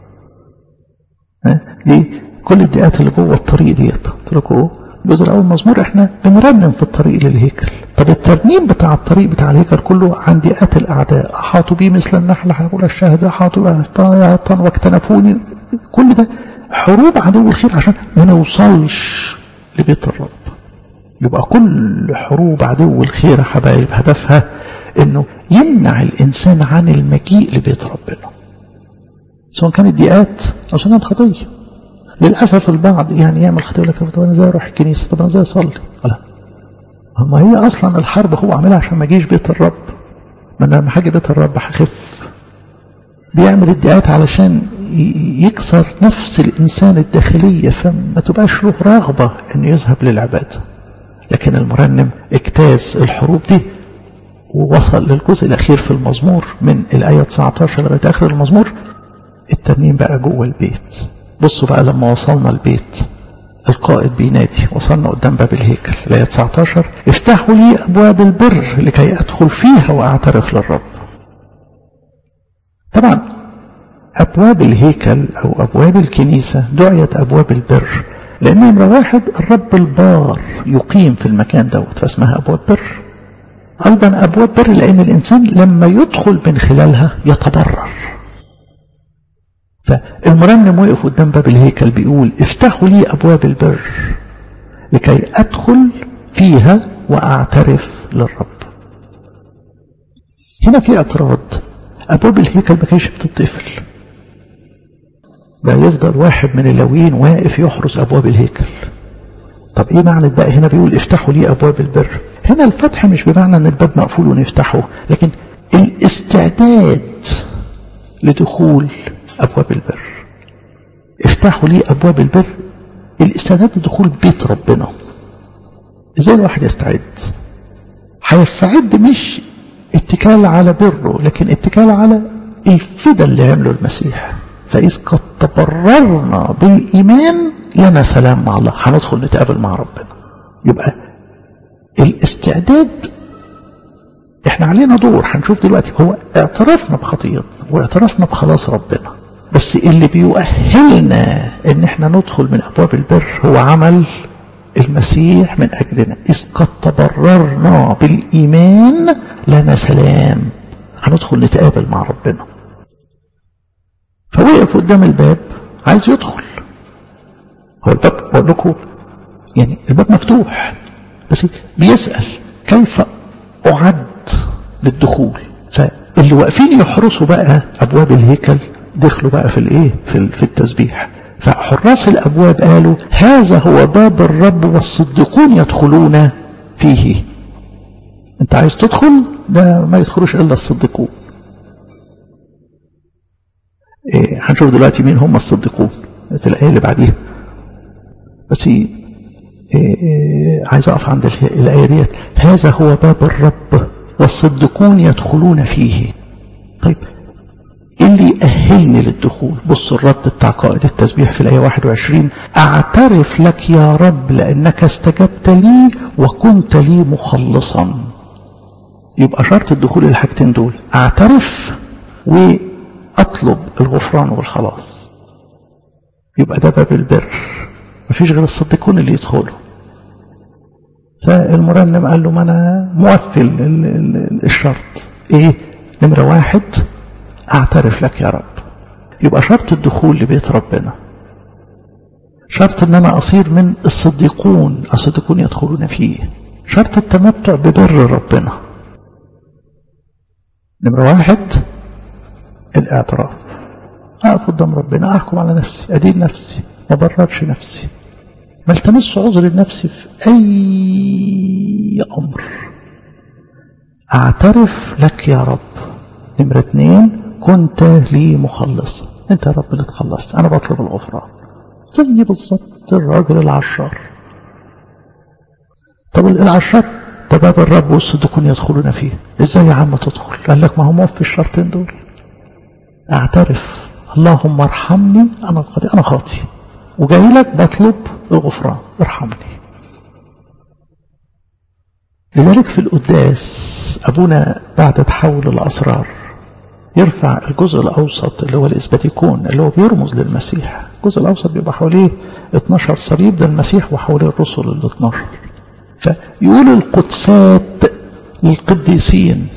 دي كل الضيقات اللي جوه الطريق ديت. قلت لكم الجزء الاول مزمور احنا بنرنم في الطريق للهيكل. طب الترنيم بتاع الطريق بتاع الهيكل كله عن ضيقات الاعداء، احاطوا بي مثل النحل، هنقول الشاهد احاطوا بي واكتنفوني. كل ده حروب عدو الخير عشان ما نوصلش لبيت الرب. يبقى كل حروب عدو الخير حبايب هدفها انه يمنع الانسان عن المجيء لبيت ربنا، سواء كانت ضيقات او سواء كانت خطيه. للاسف البعض يعني يعمل خطيه يقول لك طب انا ازاي اروح الكنيسه، طب انا ازاي اصلي؟ لا، ما هي اصلا الحرب هو عاملها عشان ما اجيش بيت الرب. ما انا لما هاجي بيت الرب هخف. بيعمل الضيقات علشان يكسر نفس الانسان الداخليه، فما تبقاش له رغبه انه يذهب للعباده. لكن المرنم اجتاز الحروب دي ووصل للجزء الأخير في المزمور من الآية تسعتاشر لغاية آخر المزمور. الترنيم بقى جوه البيت. بصوا بقى لما وصلنا البيت القائد بينادي، وصلنا قدام باب الهيكل. الآية تسعتاشر افتحوا لي أبواب البر لكي أدخل فيها وأعترف للرب. طبعا أبواب الهيكل أو أبواب الكنيسة دعيت أبواب البر لأن نمرة واحد الرب البار يقيم في المكان دوت فاسمها أبواب بر. أيضا أبواب بر لأن الإنسان لما يدخل من خلالها يتبرر. فالمرنم وقف قدام باب الهيكل بيقول افتحوا لي أبواب البر لكي أدخل فيها وأعترف للرب. هنا في اعتراض، أبواب الهيكل ما كانش بتتقفل، ده يفضل واحد من اللاويين واقف يحرس أبواب الهيكل. طب ايه معنى بقى هنا بيقول افتحوا لي أبواب البر؟ هنا الفتح مش بمعنى ان الباب مقفول ونفتحه، لكن الاستعداد لدخول أبواب البر. افتحوا لي أبواب البر، الاستعداد لدخول بيت ربنا. ازاي الواحد يستعد؟ هيستعد مش اتكال على بره، لكن اتكال على الفدا اللي عمله المسيح. فإذ قد تبررنا بالإيمان لنا سلام مع الله، هندخل نتقابل مع ربنا. يبقى الاستعداد احنا علينا دور هنشوف دلوقتي، هو اعترافنا بخطيئتنا واعترافنا بخلاص ربنا، بس اللي بيؤهلنا ان احنا ندخل من ابواب البر هو عمل المسيح من اجلنا. إذ قد تبررنا بالإيمان لنا سلام، هندخل نتقابل مع ربنا. فوقف قدام الباب عايز يدخل. هو الباب بقول لكم يعني الباب مفتوح، بس بيسأل كيف أعد للدخول. فاللي واقفين يحرسوا بقى أبواب الهيكل دخلوا بقى في الايه في في التسبيح. فحراس الأبواب قالوا هذا هو باب الرب والصديقون يدخلون فيه. انت عايز تدخل، ده ما يدخلوش إلا الصديقون. إيه هنشوف دلوقتي مين هم الصديقون في الآية اللي بعديها، بس إيه إيه عايز أقف عند الآية ديت. هذا هو باب الرب والصديقون يدخلون فيه. طيب اللي يأهلني للدخول، بص الرد بتاع قائد التسبيح في الآية واحد وعشرين أعترف لك يا رب لأنك استجبت لي وكنت لي مخلصا. يبقى شرط الدخول الحاجتين دول، أعترف وأطلب الغفران والخلاص. يبقى ده باب البر، مفيش غير الصديقون اللي يدخلوا. فالمرنم قال له ما أنا موفل الشرط. إيه؟ نمرة واحد أعترف لك يا رب. يبقى شرط الدخول لبيت ربنا، شرط أن أنا أصير من الصديقون، الصديقون يدخلون فيه. شرط التمتع ببر ربنا، نمرة واحد الاعتراف. أقف قدام ربنا أحكم على نفسي، أدين نفسي، ما بررش نفسي، ما التمس عذر لنفسي في أي أمر. أعترف لك يا رب. نمرة اثنين كنت لي مخلصا. انت يا رب اللي اتخلصت، انا بطلب الغفران. زي بالظبط الراجل العشار. طب العشار ده باب الرب والصديقون يدخلون فيه، ازاي يا عم تدخل؟ قال لك ما هو موفي الشرطين دول. اعترف اللهم ارحمني انا خاطئ، انا خاطئ وجاي لك بطلب الغفران، ارحمني. لذلك في القداس ابونا بعد تحول الاسرار يرفع الجزء الاوسط اللي هو الاسباتيكون اللي هو بيرمز للمسيح. الجزء الاوسط بيبقى حواليه اتناشر صليب، ده المسيح وحواليه الرسل ال اتناشر. فيقول القدسات للقديسين.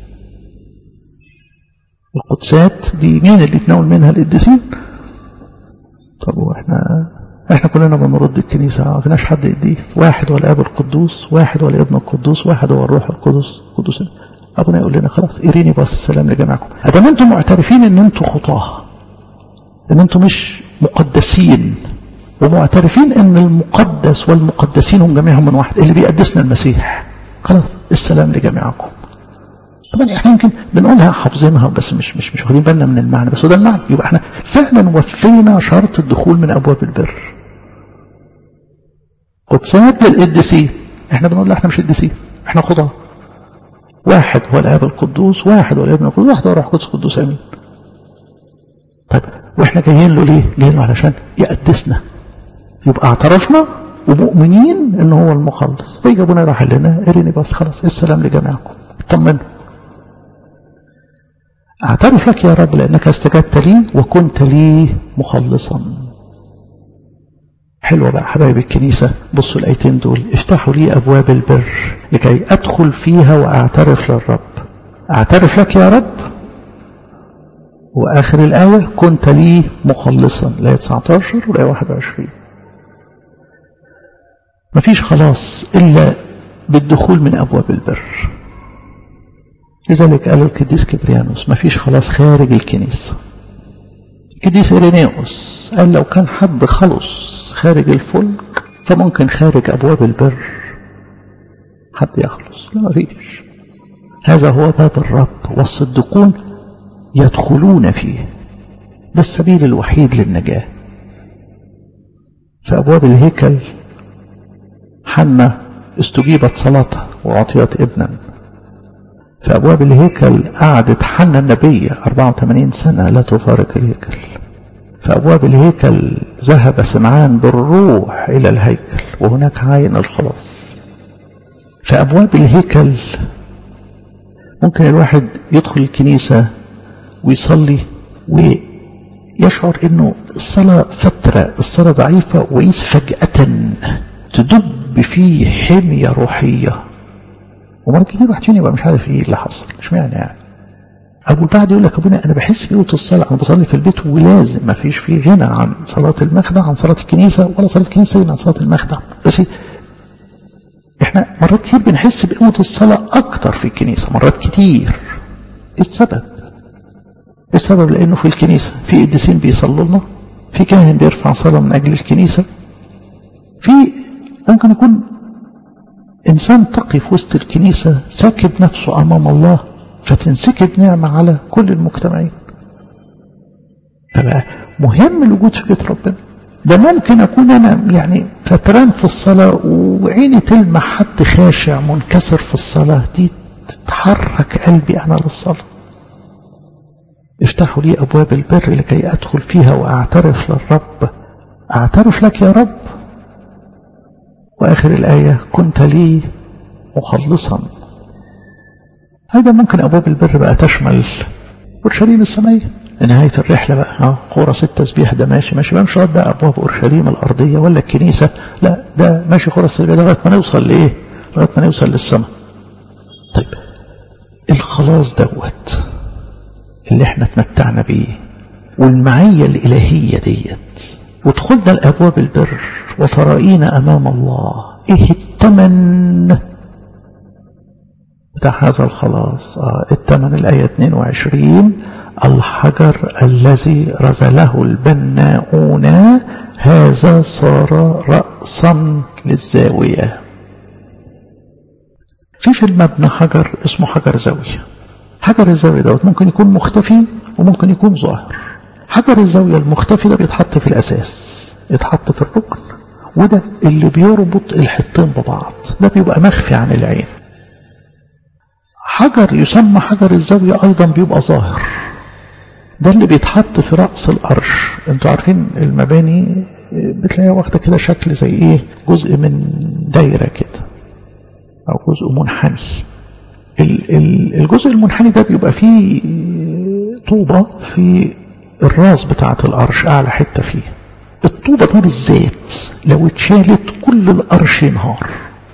القدسات دي مين اللي يتناول منها؟ القديسين. طب واحنا احنا كلنا بنرد الكنيسه، ما فيناش حد قديس. واحد هو الاب القدوس، واحد هو الابن القدوس، واحد هو الروح القدس. قدوس ابونا يقول لنا خلاص اريني بس السلام لجميعكم. ادام انتم معترفين ان انتم خطاه، ان انتم مش مقدسين، ومعترفين ان المقدس والمقدسين هم جميعهم من واحد اللي بيقدسنا المسيح، خلاص السلام لجميعكم. طبعا احنا يمكن بنقولها حافظينها بس مش مش مش واخدين بالنا من المعنى، بس هو ده المعنى. يبقى احنا فعلا وفينا شرط الدخول من ابواب البر. قدسات للقديسين، احنا بنقول لا احنا مش قديسين، احنا خطاه. واحد هو الاب القدوس، واحد هو الابن القدوس، واحد هو الروح القدس القدوس امين. طيب واحنا جايين له ليه؟ جايين له علشان يقدسنا، يبقى اعترفنا ومؤمنين ان هو المخلص. فيجي ابونا راح لنا اريني بس خلاص السلام لجميعكم، اطمنوا. اعترف لك يا رب لانك استجبت لي وكنت لي مخلصا. حلوة بقى حبايب الكنيسة، بصوا الايتين دول، افتحوا لي ابواب البر لكي ادخل فيها واعترف للرب. اعترف لك يا رب، واخر الايه كنت لي مخلصا، الايه تسعتاشر والايه واحد وعشرين. مفيش خلاص الا بالدخول من ابواب البر. لذلك قال القديس كبريانوس مفيش خلاص خارج الكنيسة. القديس إيرينيوس قال لو كان حد خلص خارج الفلك فممكن خارج أبواب البر حد يخلص. لا مفيش. هذا هو باب الرب والصديقون يدخلون فيه، ده السبيل الوحيد للنجاة. في أبواب الهيكل حنة استجيبت صلاتها وعطيت ابنا. في أبواب الهيكل قعدت حنة النبية أربعة وثمانين سنة لا تفارق الهيكل. في أبواب الهيكل ذهب سمعان بالروح إلى الهيكل وهناك عاين الخلاص. في أبواب الهيكل ممكن الواحد يدخل الكنيسة ويصلي ويشعر إنه الصلاة فترة، الصلاة ضعيفة، ويس فجأة تدب فيه حمية روحية. ومرات كتير واحد فينا يبقى مش عارف ايه اللي حصل، مش معنى يعني. أبو البعض يقول لك ابونا انا بحس بقوة الصلاة، انا بصلي في البيت ولازم ما فيش فيه غنى عن صلاة المخدع عن صلاة الكنيسة، ولا صلاة الكنيسة غنى عن صلاة المخدع. بس احنا مرات كتير بنحس بقوة الصلاة اكتر في الكنيسة، مرات كتير. ايه السبب؟ السبب لانه في الكنيسة في قديسين بيصلوا لنا، في كاهن بيرفع صلاة من اجل الكنيسة، في ممكن يكون إنسان تقي في وسط الكنيسة ساكب نفسه أمام الله فتنسكب نعمة على كل المجتمعين. فبقى مهم الوجود في بيت ربنا. ده ممكن أكون أنا يعني فتران في الصلاة وعيني تلمح حد خاشع منكسر في الصلاة، دي تتحرك قلبي أنا للصلاة. افتحوا لي أبواب البر لكي أدخل فيها وأعترف للرب. أعترف لك يا رب، وآخر الآية كنت لي مخلصا. هذا ممكن أبواب البر بقى تشمل أورشليم السمائية، نهاية الرحلة بقى خورس التسبيح ده ماشي ماشي، مش شرط بقى أبواب أورشليم الأرضية ولا الكنيسة، لا ده ماشي خورس التسبيح لغاية ما نوصل لإيه؟ لغاية ما نوصل للسماء. طيب الخلاص دوت اللي احنا تمتعنا بيه والمعية الإلهية ديت ودخلنا الأبواب البر وترائينا أمام الله، إيه الثمن بتاع هذا الخلاص؟ آه الثمن الآية اثنين وعشرين، الحجر الذي رزله البناؤون هذا صار رأسا للزاوية. في في المبنى حجر اسمه حجر زاوية. حجر الزاوية دوت ممكن يكون مختفي وممكن يكون ظاهر. حجر الزاوية المختفي ده بيتحط في الأساس، يتحط في الركن، وده اللي بيربط الحطين ببعض، ده بيبقى مخفي عن العين. حجر يسمى حجر الزاوية أيضا بيبقى ظاهر، ده اللي بيتحط في رأس الأرش. انتوا عارفين المباني بتلاقيها واخدة كده شكل زي ايه، جزء من دايرة كده أو جزء منحني. الجزء المنحني ده بيبقى فيه طوبة في الراس بتاعة الأرش، أعلى حتة فيه. الطوبة دي بالذات لو اتشالت كل الأرش ينهار،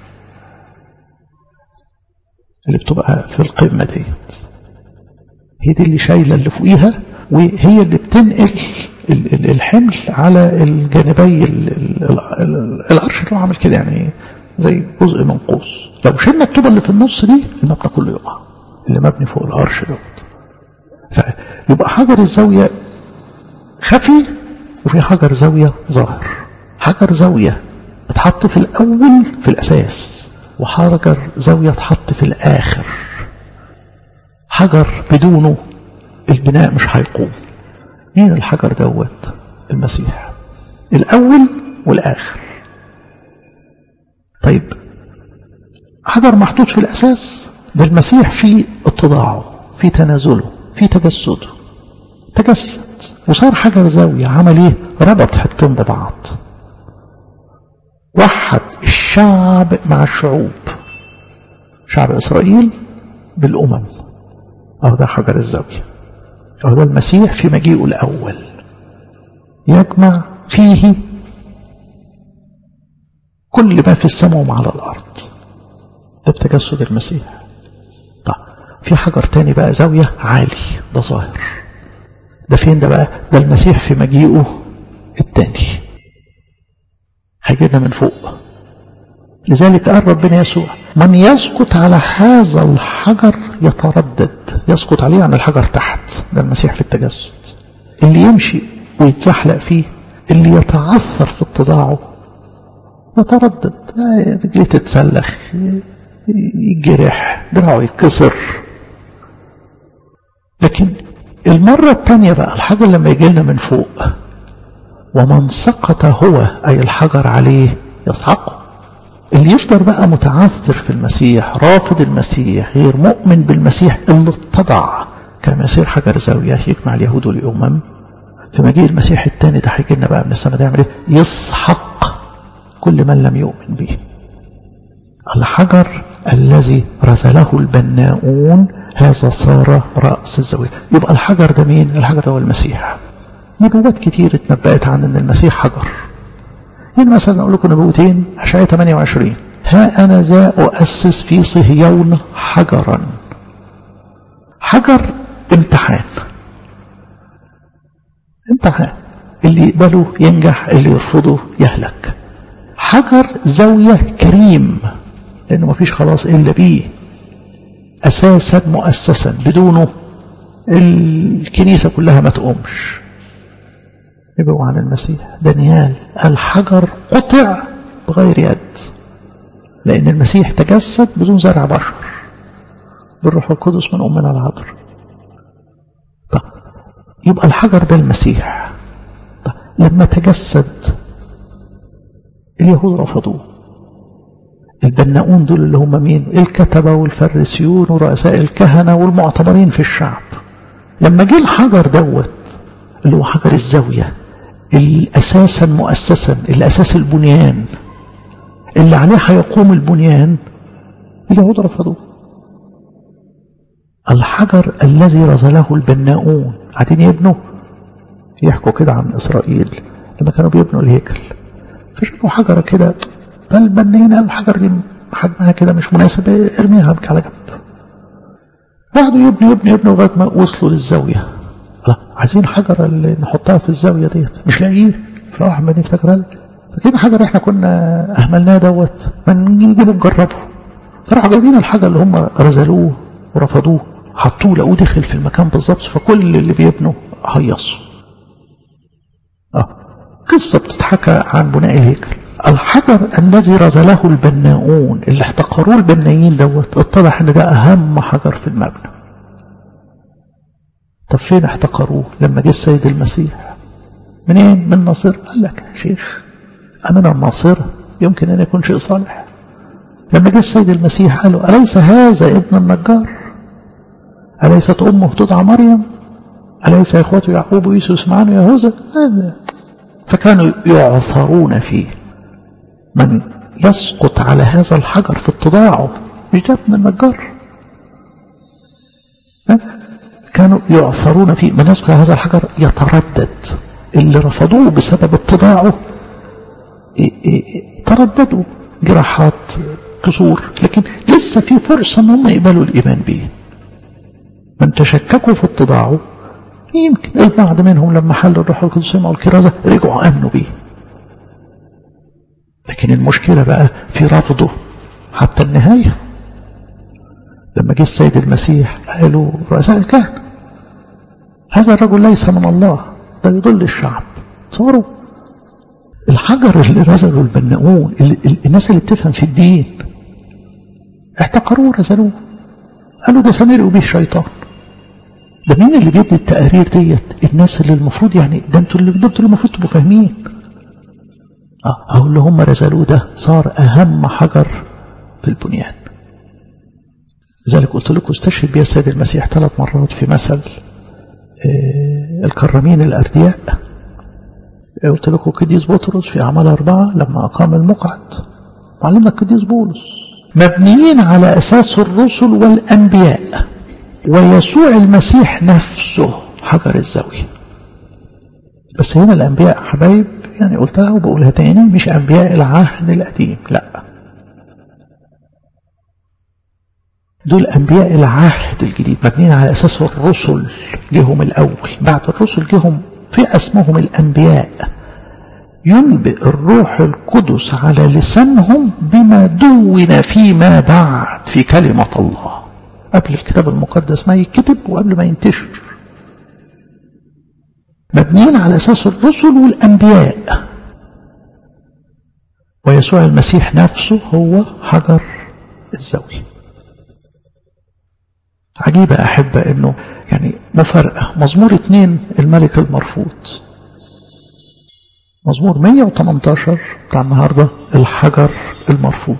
اللي بتبقى في القمة ديت هي دي اللي شايلة اللي فوقيها، وهي اللي بتنقل الحمل على الجانبي الأرش. اللي عامل كده يعني زي جزء من قوس، لو شلنا الطوبة اللي في النص دي المبنى كله يقع، اللي مبني فوق الأرش دوت. فيبقى حجر الزاوية خفي، وفي حجر زاوية ظاهر. حجر زاوية اتحط في الأول في الأساس، وحجر زاوية اتحط في الآخر. حجر بدونه البناء مش هيقوم. مين الحجر دوت؟ المسيح، الأول والآخر. طيب حجر محطوط في الأساس ده المسيح في اتضاعه، في تنازله، في تجسده، تجسد وصار حجر زاوية. عمل ايه؟ ربط حطين ببعض، وحد الشعب مع الشعوب، شعب إسرائيل بالأمم. أو ده حجر الزاوية، أو ده المسيح في مجيئه الأول، يجمع فيه كل ما في السماء وما على الأرض. ده بتجسد المسيح. طيب في حجر تاني بقى زاوية عالي، ده ظاهر. ده فين ده بقى؟ ده المسيح في مجيئه التاني، هيجينا من فوق. لذلك قال ربنا يسوع: من يسقط على هذا الحجر يتردد. يسقط عليه عن الحجر تحت، ده المسيح في التجسد. اللي يمشي ويتزحلق فيه، اللي يتعثر في اتضاعه يتردد، رجليه تتسلخ، يجرح، دراعه يتكسر. لكن المرة الثانية بقى الحجر لما يجي لنا من فوق، ومن سقط هو أي الحجر عليه يسحقه. اللي يفضل بقى متعثر في المسيح، رافض المسيح، غير مؤمن بالمسيح، اللي اتضع كما يصير حجر زاوية يجمع اليهود والأمم. في مجيء المسيح الثاني ده هيجي لنا بقى من السماء، ده يعمل ايه؟ يسحق كل من لم يؤمن به. الحجر الذي رزله البناؤون هذا صار رأس الزاوية. يبقى الحجر ده مين؟ الحجر هو المسيح. نبوات كتير اتنبأت عن ان المسيح حجر. يعني مثلا اقول لكم نبوتين. أشعياء ثمانية وعشرين: ها انا ذا أؤسس في صهيون حجرا. حجر امتحان، امتحان، اللي يقبله ينجح، اللي يرفضه يهلك. حجر زاوية كريم، لأنه ما فيش خلاص إلا بيه، أساسا مؤسسا، بدونه الكنيسة كلها ما تقومش. يبقوا عن المسيح. دانيال: الحجر قطع بغير يد، لأن المسيح تجسد بدون زرع بشر، بالروح القدس من أمنا العذراء. طب يبقى الحجر ده المسيح. طب لما تجسد اليهود رفضوه. البناؤون دول اللي هم مين؟ الكتبة والفريسيون ورؤساء الكهنة والمعتبرين في الشعب. لما جه الحجر دوت اللي هو حجر الزاوية، الأساسا مؤسسا، اللي أساس البنيان، اللي عليه هيقوم البنيان، اليهود رفضوه. الحجر الذي رزله البناؤون. قاعدين يبنوا، يحكوا كده عن إسرائيل لما كانوا بيبنوا الهيكل، فشافوا حجرة كده، فالبنيين قالوا الحجر دي حجمها كده مش مناسب، ارميها بك على جنب. بعدوا يبنوا يبنوا يبنوا لغاية ما وصلوا للزاوية. لا، عايزين حجرة اللي نحطها في الزاوية ديت، مش لاقيه. فواحد من يفتكر فكين حجر احنا كنا اهملناه دوت، ما نجيبه نجربه. فراحوا جايبين الحجر اللي هم رزلوه ورفضوه، حطوه، لقوه دخل في المكان بالظبط، فكل اللي بيبنوا هيصوا. اه قصة بتتحكى عن بناء الهيكل. الحجر الذي رزله البناؤون، اللي احتقروه البنايين دوت، اتضح ان ده اهم حجر في المبنى. طب فين احتقروه لما جه السيد المسيح؟ منين؟ من ناصرة. قال لك يا شيخ أنا الناصرة يمكن أن يكون شيء صالح. لما جه السيد المسيح قالوا أليس هذا ابن النجار؟ أليست أمه تدعى مريم؟ أليس إخوته يعقوب ويوسف وسمعان ويهوذا؟ فكانوا يعثرون فيه. من يسقط على هذا الحجر في اتضاعه مش ده ابن النجار؟ كانوا يعثرون فيه. من يسقط على هذا الحجر يتردد. اللي رفضوه بسبب اتضاعه ترددوا، جراحات، كسور، لكن لسه في فرصة انهم يقبلوا الإيمان به. من تشككوا في اتضاعه يمكن البعض منهم لما حل الروح القدس مع الكرازة رجعوا آمنوا به. لكن المشكلة بقى في رفضه حتى النهاية. لما جه السيد المسيح قالوا رؤساء الكهنة هذا الرجل ليس من الله، ده يضل الشعب. صوروا الحجر اللي رزلوا البناؤون، الناس اللي بتفهم في الدين احتقروه رزلوه، قالوا ده سمير به الشيطان. ده مين اللي بيدي التقارير ديت؟ الناس اللي المفروض يعني ده انتوا اللي ده انتوا اللي المفروض تبقوا فاهمين. اه اهو اللي هم رزلوه ده صار اهم حجر في البنيان. لذلك قلت لكم استشهد بها السيد المسيح ثلاث مرات في مثل آه الكرامين الاردياء. قلت لكم القديس بطرس في أعمال أربعة لما أقام المقعد، وعلمنا القديس بولس مبنيين على أساس الرسل والأنبياء ويسوع المسيح نفسه حجر الزاوية. بس هنا الأنبياء حبايب يعني قلتها وبقولها تاني مش أنبياء العهد القديم، لا، دول أنبياء العهد الجديد مبنيين على أساس الرسل جهم الأول، بعد الرسل جهم في اسمهم الأنبياء ينبئ الروح القدس على لسانهم بما دون فيما بعد في كلمة الله، قبل الكتاب المقدس ما يكتب وقبل ما ينتشر. مبنيين على أساس الرسل والأنبياء، ويسوع المسيح نفسه هو حجر الزاوية. عجيبة أحبة أنه يعني مفارقة. مزمور اتنين الملك المرفوض، مزمور مية وتمنتاشر بتاع النهاردة الحجر المرفوض،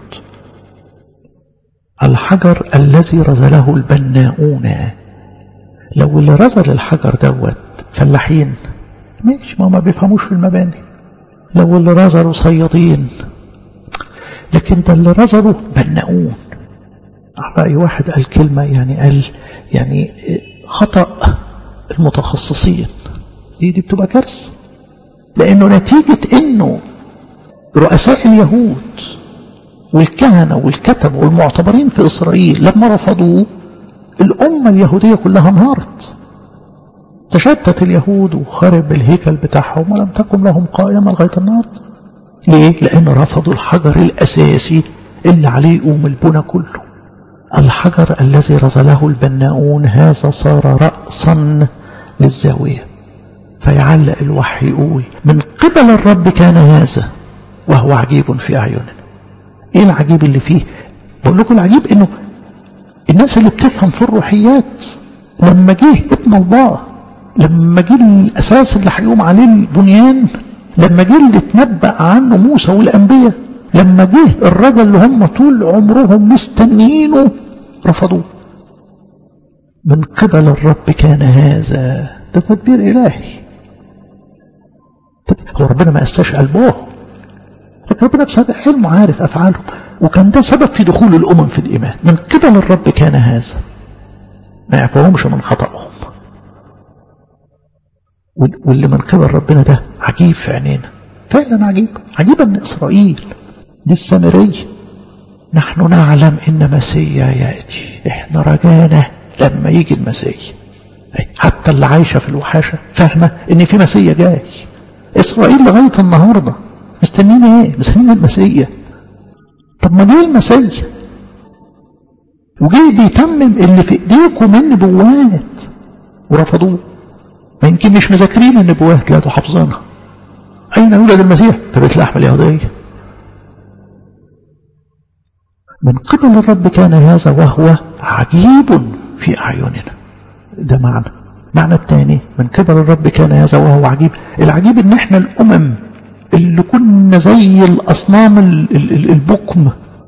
الحجر الذي رزله البناؤون. لو اللي رزل الحجر دوت فلاحين ماشي، ما ما بيفهموش في المباني. لو اللي رزلوا صيادين، لكن ده اللي رزله بناؤون. رأي واحد قال كلمة يعني قال يعني خطأ المتخصصين، دي دي بتبقى كارثة. لأنه نتيجة إنه رؤساء اليهود والكهنة والكتب والمعتبرين في إسرائيل لما رفضوه الأمة اليهودية كلها انهارت. تشتت اليهود وخرب الهيكل بتاعهم ولم تكن لهم قائمة لغاية النهارده. ليه؟ لأن رفضوا الحجر الأساسي اللي عليه يقوم البنى كله. الحجر الذي رزله البناؤون هذا صار رأسا للزاوية. فيعلق الوحي يقول من قبل الرب كان هذا وهو عجيب في أعيننا. ايه العجيب اللي فيه؟ بقول لكم العجيب انه الناس اللي بتفهم في الروحيات لما جه ابن الله، لما جه الأساس اللي هيقوم عليه البنيان، لما جه اللي اتنبأ عنه موسى والأنبياء، لما جه الرجل اللي هم طول عمرهم مستنيينه رفضوه. من قبل الرب كان هذا، ده تدبير إلهي. هو ربنا ما أستاش قلبه، لكن ربنا بسبب علمه عارف أفعالهم، وكان ده سبب في دخول الأمم في الإيمان. من قبل الرب كان هذا، ما يعفوهمش من خطأهم. واللي من قبل ربنا ده عجيب في عينينا، فعلا عجيب. عجيبة من إسرائيل دي السامرية. نحن نعلم إن مسيا يأتي، إحنا رجانا لما يجي المسيا. حتى اللي عايشة في الوحاشة فاهمة إن في مسيا جاي. إسرائيل لغاية النهاردة مستنين إيه؟ مستنين المسيا. طب ما جه المسيا وجاي بيتمم اللي في إيديكم من نبوات ورفضوه. ما يمكن مش مذاكرين النبوات، لا حافظينها. أين يولد المسيح؟ في بيت لحم اليهودية. من قبل الرب كان هذا وهو عجيب في أعيننا. ده معنى معنى الثاني من قبل الرب كان هذا وهو عجيب. العجيب ان احنا الامم اللي كنا زي الاصنام البكم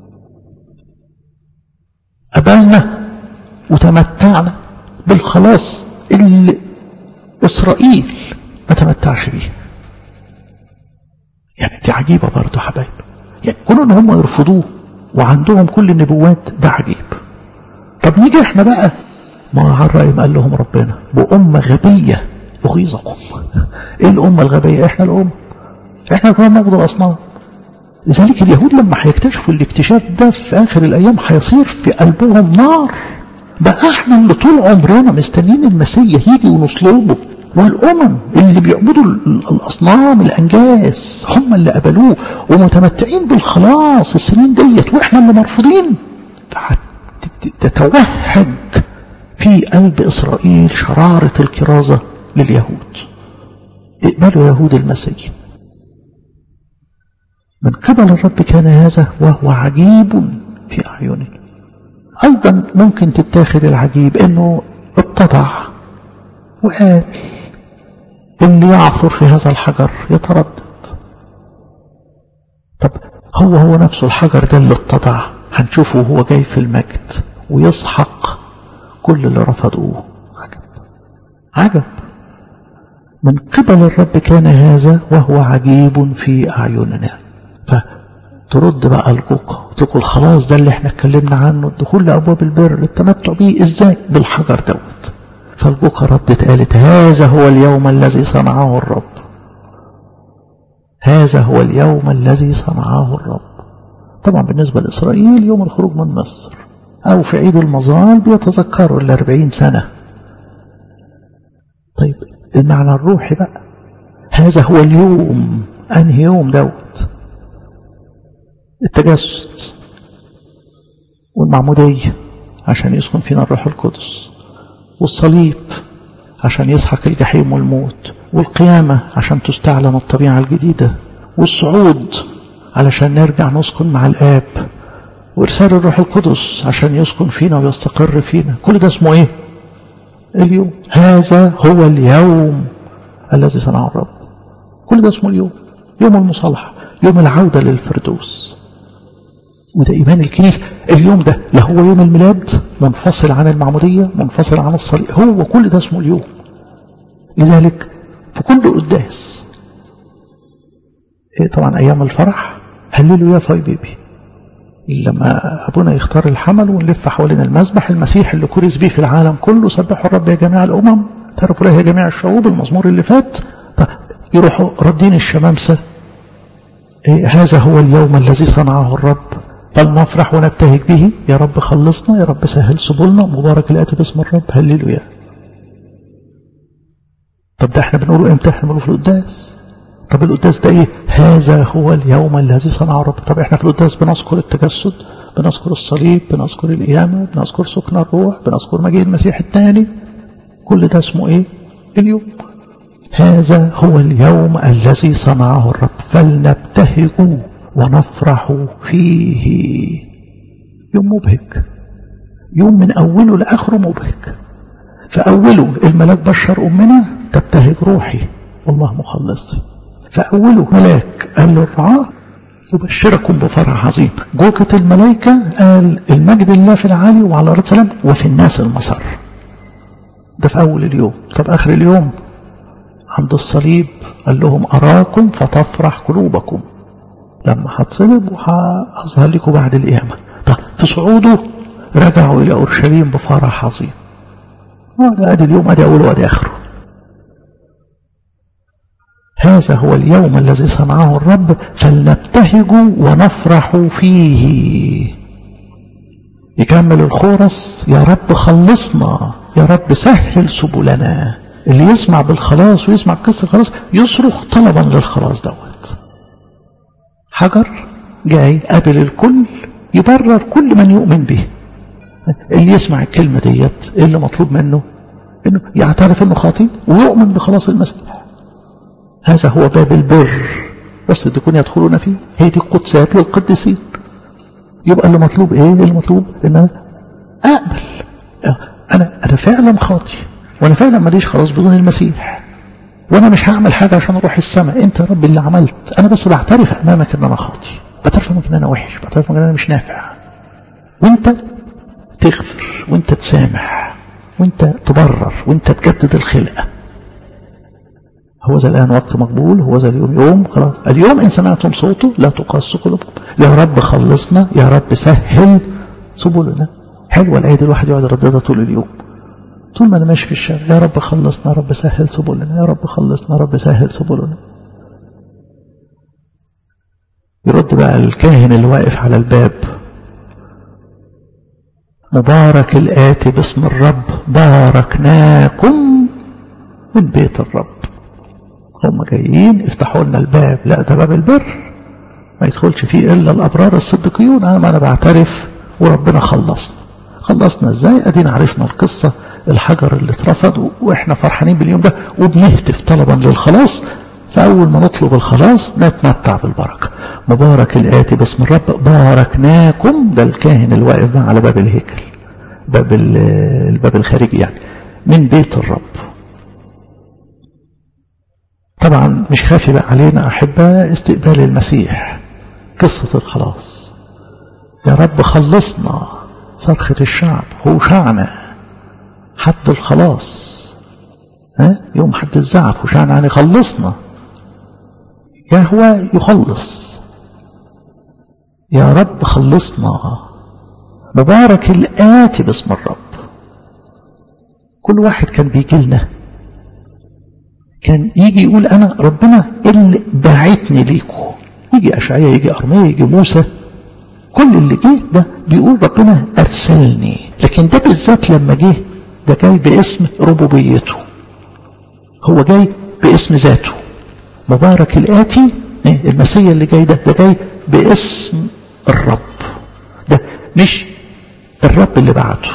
قبلنا وتمتعنا بالخلاص اللي اسرائيل ما تمتعش بيه. يعني دي عجيبة برضو حبايب. يعني كونوا ان هم يرفضوه وعندهم كل النبوات ده عجيب. طب نيجي احنا بقى ما على الرأي قال لهم ربنا بأمة غبية أغيظكم. ايه الأمة الغبية؟ احنا الأمة، احنا كنا نعبد الأصنام. لذلك اليهود لما هيكتشفوا الاكتشاف ده في آخر الأيام هيصير في قلبهم نار. بقى احنا اللي طول عمرنا مستنيين المسيح يجي ونصلبه، والأمم اللي بيعبدوا الأصنام الأنجاس هم اللي قبلوه ومتمتعين بالخلاص السنين ديت، واحنا اللي مرفوضين. تتوهج في قلب إسرائيل شرارة الكرازة لليهود. اقبلوا يهود المسيح. من قبل الرب كان هذا وهو عجيب في أعيننا. أيضا ممكن تتاخد العجيب أنه اتضع وقال اللي يعثر في هذا الحجر يتردد. طب هو هو نفسه الحجر ده اللي اتضع هنشوفه وهو جاي في المجد ويسحق كل اللي رفضوه. عجب عجب. من قبل الرب كان هذا وهو عجيب في أعيننا. فترد بقى الجوقة وتقول خلاص ده اللي احنا اتكلمنا عنه، الدخول لأبواب البر التمتع به ازاي؟ بالحجر دوت. فالجوقة ردت قالت هذا هو اليوم الذي صنعه الرب، هذا هو اليوم الذي صنعه الرب. طبعا بالنسبة لإسرائيل يوم الخروج من مصر أو في عيد المظال بيتذكروا الأربعين سنة. طيب المعنى الروحي بقى، هذا هو اليوم. أنهي يوم دوت؟ التجسد والمعمودية عشان يسكن فينا الروح القدس، والصليب عشان يسحق الجحيم والموت، والقيامة عشان تستعلن الطبيعة الجديدة، والصعود علشان نرجع نسكن مع الآب، وإرسال الروح القدس عشان يسكن فينا ويستقر فينا. كل ده اسمه ايه؟ اليوم. هذا هو اليوم الذي صنعه الرب. كل ده اسمه اليوم، يوم المصالحة، يوم العودة للفردوس. وده إيمان الكنيسة. اليوم ده لا هو يوم الميلاد منفصل عن المعمودية منفصل عن الصليب، هو كل ده اسمه اليوم. لذلك في كل قداس إيه طبعا أيام الفرح هللوا يا فاي بيبي، لما أبونا يختار الحمل ونلف حوالين المذبح المسيح اللي كرز بيه في العالم كله، سبحوا الرب يا جميع الأمم تعرفوا له يا جميع الشعوب، المزمور اللي فات. يروحوا ردين الشمامسة إيه هذا هو اليوم الذي صنعه الرب فلنفرح ونبتهج به، يا رب خلصنا، يا رب سهل سبلنا، مبارك الآتي باسم الرب، هللوا يا. طب ده احنا بنقوله امتى؟ احنا بنقوله في القداس. طب القداس ده ايه؟ هذا هو اليوم الذي صنعه الرب. طب احنا في القداس بنذكر التجسد، بنذكر الصليب، بنذكر القيامة، بنذكر سكن الروح، بنذكر مجيء المسيح الثاني. كل ده اسمه ايه؟ اليوم. هذا هو اليوم الذي صنعه الرب فلنبتهج ونفرح فيه. يوم مبهج، يوم من أوله لآخره مبهج. فأوله الملاك بشر أمنا تبتهج روحي والله مخلصي. فأوله ملاك قال له الرعاة يبشركم بفرح عظيم. جوكة الملائكة قال المجد لله في العالي وعلى الأرض سلام وفي الناس المسر. ده في أول اليوم. طب آخر اليوم عند الصليب قال لهم أراكم فتفرح قلوبكم، لما هتصلب وهظهر لكم بعد القيامة. طب في صعوده رجعوا إلى أورشليم بفرح عظيم. وده أدي اليوم، أدي أوله وأدي آخره. هذا هو اليوم الذي صنعه الرب فلنبتهج ونفرح فيه. يكمل الخورس يا رب خلصنا، يا رب سهل سبلنا. اللي يسمع بالخلاص ويسمع بقصة الخلاص يصرخ طلبا للخلاص دوت. حجر جاي قابل الكل يبرر كل من يؤمن به. اللي يسمع الكلمة ديت اللي مطلوب منه انه يعترف انه خاطئ ويؤمن بخلاص المسيح. هذا هو باب البر بس تكون يدخلون فيه. هي دي القدسات للقديسين. يبقى اللي مطلوب ايه؟ اللي مطلوب ان انا اقبل انا انا فعلا خاطئ وانا فعلا ماليش خلاص بدون المسيح، وانا مش هعمل حاجة عشان اروح السماء، انت يا رب اللي عملت، انا بس بعترف امامك ان انا خاطي، بعترف امامك ان انا وحش، بعترف امامك ان انا مش نافع، وانت تغفر وانت تسامح وانت تبرر وانت تجدد الخلقة. هو ذا الآن وقت مقبول، هو ذا اليوم يوم، خلاص اليوم إن سمعتم صوته لا تقاسوا قلوبكم. يا رب خلصنا، يا رب سهل سبلنا. حلوة الآية دي الواحد يقعد يرددها طول اليوم، طول ما أنا ماشي في الشارع، يا رب خلصنا، يا رب سهل سبلنا، يا رب خلصنا، يا رب سهل سبلنا. يرد بقى الكاهن اللي واقف على الباب: مبارك الآتي باسم الرب، باركناكم من بيت الرب. هم جايين افتحوا لنا الباب، لا ده باب البر ما يدخلش فيه إلا الأبرار الصديقيون. أنا أنا بعترف وربنا خلصنا. خلصنا إزاي؟ أدينا عرفنا القصة، الحجر اللي اترفض وإحنا فرحانين باليوم ده وبنهتف طلبا للخلاص. فأول ما نطلب الخلاص نتمتع بالبركة. مبارك الآتي باسم الرب، باركناكم. ده الكاهن الواقف على باب الهيكل، باب الباب الخارجي يعني، من بيت الرب. طبعا مش خافي بقى علينا أحبة استقبال المسيح، قصة الخلاص. يا رب خلصنا، صرخة الشعب، هوشعنا، حد الخلاص، ها يوم حد الزعف، هوشعنا يعني خلصنا. يهوى يخلص، يا رب خلصنا. مبارك الآتي باسم الرب. كل واحد كان بيجي لنا كان يجي يقول أنا ربنا اللي بعتني ليكم. يجي أشعياء، يجي أرميا، يجي موسى، كل اللي جه ده بيقول ربنا أرسلني. لكن ده بالذات لما جه ده جاي باسم ربوبيته، هو جاي باسم ذاته. مبارك الآتي، المسيح اللي جاي ده ده جاي باسم الرب، ده مش الرب اللي بعته.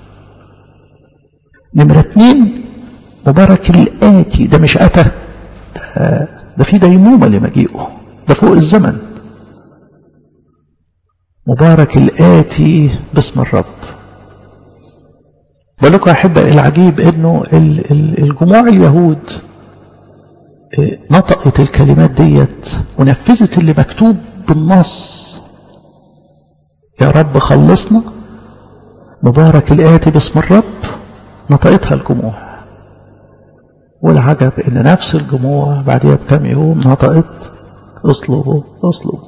نمرة اتنين مبارك الآتي، ده مش أتى، ده, ده في ديمومة لمجيئه، ده فوق الزمن. مبارك الآتي باسم الرب. بقولكم أحبة العجيب إنه الجموع اليهود نطقت الكلمات ديت ونفذت اللي مكتوب بالنص. يا رب خلصنا، مبارك الآتي باسم الرب، نطقتها الجموع. والعجب ان نفس الجموع بعدها بكم يوم نطقت اصلبوا اصلبوا.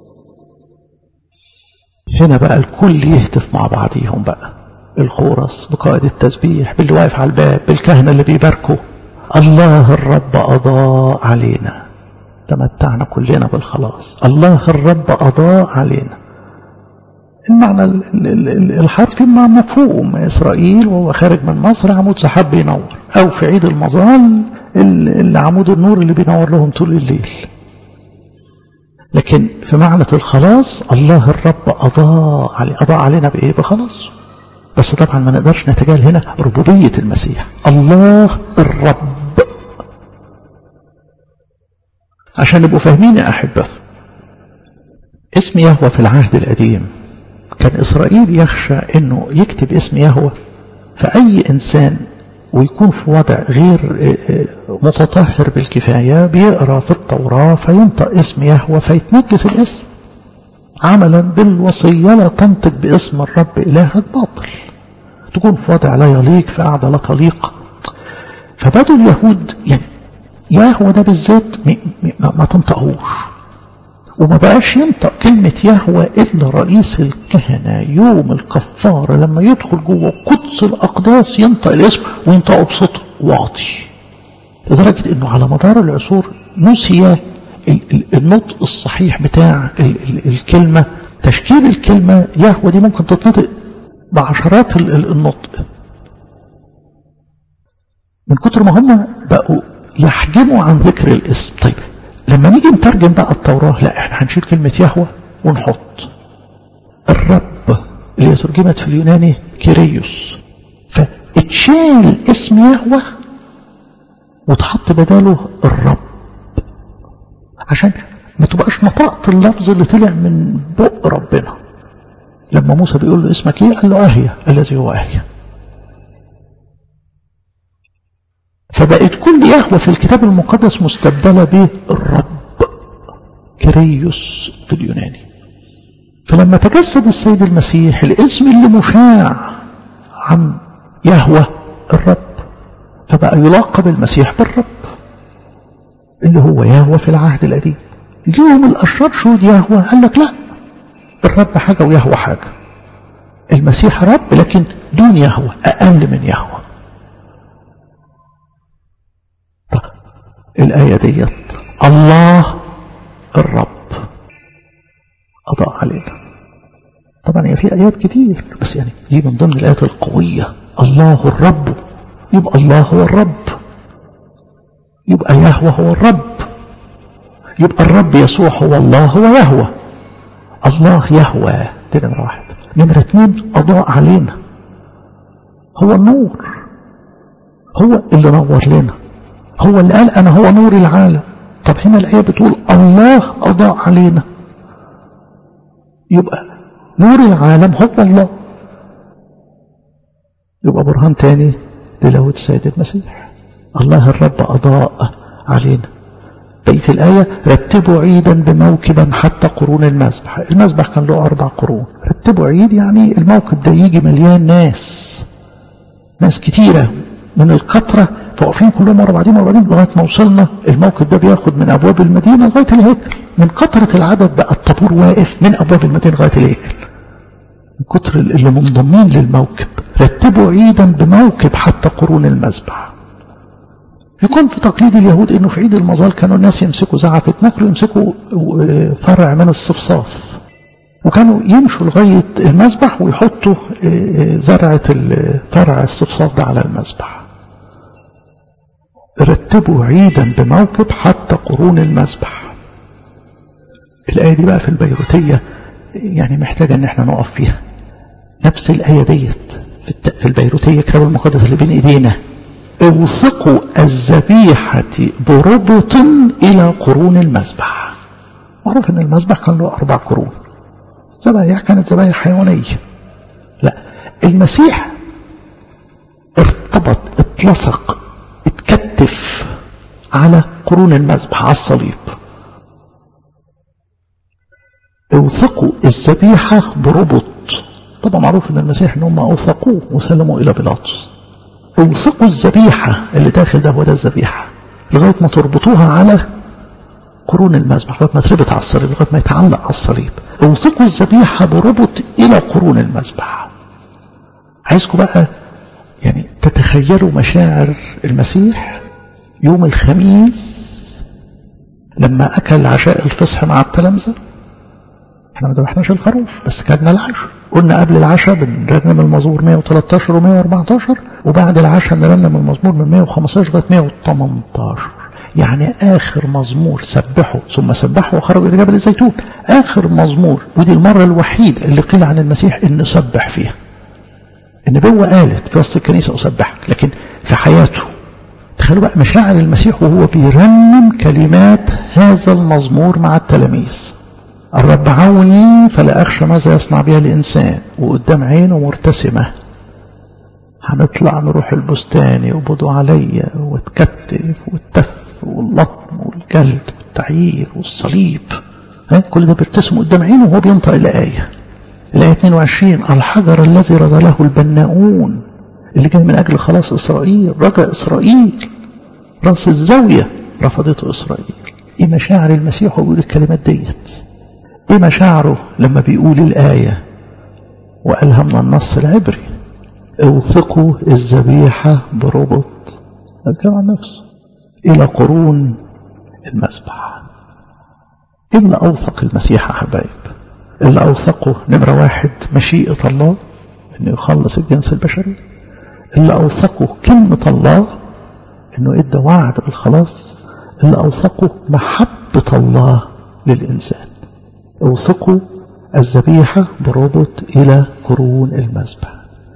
هنا بقى الكل يهتف مع بعضيهم بقى، الخورس بقائد التسبيح، باللي واقف على الباب، بالكهنة اللي بيباركوا. الله الرب أضاء علينا، تمتعنا كلنا بالخلاص. الله الرب أضاء علينا. المعنى الحرفي ما مفهوم. إسرائيل وهو خارج من مصر عمود سحاب بينور، أو في عيد المظال اللي عمود النور اللي بينور لهم طول الليل. لكن في معنى الخلاص الله الرب أضاء علي. أضاء علينا بإيه؟ بخلاص. بس طبعا ما نقدرش نتجاهل هنا ربوبية المسيح، الله الرب. عشان نبقوا فاهمين يا أحبة، اسم يهوه في العهد القديم كان إسرائيل يخشى أنه يكتب اسم يهوه فأي إنسان ويكون في وضع غير متطهر بالكفاية بيقرأ في التوراة فينطق اسم يهوه فيتنجس الاسم، عملا بالوصية لا تنطق باسم الرب إلهك باطل، تكون في وضع لا يليق، في قعدة لا تليق. فبدوا اليهود يعني يهوه ده بالذات ما تنطقوش، وما بقاش ينطق كلمة يهوه إلا رئيس الكهنة يوم الكفارة لما يدخل جوه قدس الأقداس ينطق الاسم وينطقه بصوت واطي، لدرجة أنه على مدار العصور نسي النطق الصحيح بتاع الكلمة. تشكيل الكلمة يهوه دي ممكن تتنطق بعشرات النطق من كتر ما هم بقوا يحجموا عن ذكر الاسم. طيب لما نيجي نترجم بقى التوراة، لا احنا هنشيل كلمة يهوه ونحط الرب اللي ترجمت في اليوناني كيريوس، فاتشال اسم يهوه وتحط بداله الرب عشان ما تبقاش نطقت اللفظ اللي طلع من بق ربنا. لما موسى بيقول له اسمك ايه؟ قال له اهيا الذي هو اهيا. فبقت كل يهوه في الكتاب المقدس مستبدله بالرب، كريوس في اليوناني. فلما تجسد السيد المسيح الاسم اللي مشاع عن يهوه الرب، فبقى يلاقب المسيح بالرب اللي هو يهوه في العهد القديم. جيهم الاشرار شهود يهوه قال لك لا، الرب حاجه ويهوه حاجه. المسيح رب لكن دون يهوه، اقل من يهوه. طب الايه ديت الله الرب أضاء علينا. طبعا هي في آيات كتير بس يعني دي من ضمن الآيات القوية. الله الرب، يبقى الله هو الرب، يبقى يهوه هو الرب، يبقى الرب يسوع هو الله هو يهوه. الله يهوه دي نمرة واحد. نمرة اتنين أضاء علينا، هو النور، هو اللي نور لنا، هو اللي قال أنا هو نور العالم. طب هنا الآية بتقول الله أضاء علينا، يبقى نور العالم هو الله. يبقى برهان تاني للاهوت السيد المسيح. الله الرب أضاء علينا. بقية الآية رتبوا عيدا بموكبا حتى قرون المذبح. المذبح كان له أربع قرون. رتبوا عيد يعني الموكب ده يجي مليان ناس، ناس كتيرة من الكترة فواقفين كلهم ورا بعضهم ورا بعضهم لغايه ما وصلنا. الموكب ده بياخد من ابواب المدينه لغايه الهيكل. من كثره العدد بقى الطابور واقف من ابواب المدينه لغايه الهيكل، من كثر اللي منضمين للموكب. رتبوا عيدا بموكب حتى قرون المذبح. يكون في تقليد اليهود انه في عيد المظال كانوا الناس يمسكوا زعفة نخل ويمسكوا فرع من الصفصاف، وكانوا يمشوا لغايه المذبح ويحطوا زرعه فرع الصفصاف ده على المذبح. رتبوا عيدا بموكب حتى قرون المذبح. الآية دي بقى في البيروتية يعني محتاجة ان احنا نقف فيها. نفس الآية ديت في البيروتية كتاب المقدس اللي بين ايدينا. اوثقوا الذبيحة بربط الى قرون المذبح. معروف ان المذبح كان له اربع قرون. ذبايح كانت ذبايح حيوانية. لا، المسيح ارتبط اتلصق اتكتف على قرون المذبح على الصليب. اوثقوا الذبيحة بربط. طبعا معروف ان المسيح ان هم اوثقوه وسلموا الى بيلاطس. اوثقوا الذبيحة اللي داخل ده هو ده الذبيحة لغاية ما تربطوها على قرون المذبح، لغاية ما تربط على الصليب، لغاية ما يتعلق على الصليب. اوثقوا الذبيحة بربط الى قرون المذبح. عايزكم بقى يعني تتخيلوا مشاعر المسيح يوم الخميس لما أكل عشاء الفصح مع التلامذة. احنا ما ذبحناش الخروف بس كلنا العشاء. قلنا قبل العشاء بنرنم المزمور مية وتلتاشر ومية واربعتاشر، وبعد العشاء نرنم المزمور من مية وخمستاشر لغايه مية وتمنتاشر. يعني آخر مزمور سبحوا ثم سبحوا وخرجوا إلى جبل الزيتون. آخر مزمور، ودي المرة الوحيدة اللي قيل عن المسيح إن سبح فيها. النبوة قالت في وسط الكنيسة أسبحك، لكن في حياته تخيلوا بقى مشاعر المسيح وهو بيرنم كلمات هذا المزمور مع التلاميذ. الرب عوني فلا أخشى ماذا يصنع بها الإنسان، وقدام عينه مرتسمة. هنطلع نروح البستان يقبضوا عليا واتكتف والتف واللطم والجلد والتعيير والصليب. ها كل ده بيرتسم قدام عينه وهو بينطق الآية. الآية اتنين وعشرين الحجر الذي رذله البناؤون اللي جاي من أجل خلاص إسرائيل، رجاء إسرائيل، رأس الزاوية رفضته إسرائيل. إيه مشاعر المسيح وهو بيقول الكلمات ديت؟ إيه مشاعره لما بيقول الآية وقالها من النص العبري؟ اوثقوا الذبيحة بربط الجمع نفسه إلى قرون المذبح. إيه اللي أوثق المسيح يا حبايب؟ اللي أوثقه نمرة واحد مشيئة الله إنه يخلص الجنس البشري. اللي أوثقه كلمة الله إنه إدى وعد بالخلاص. اللي أوثقه محبة الله للإنسان. اوثقوا الذبيحة بربط إلى قرون المذبح.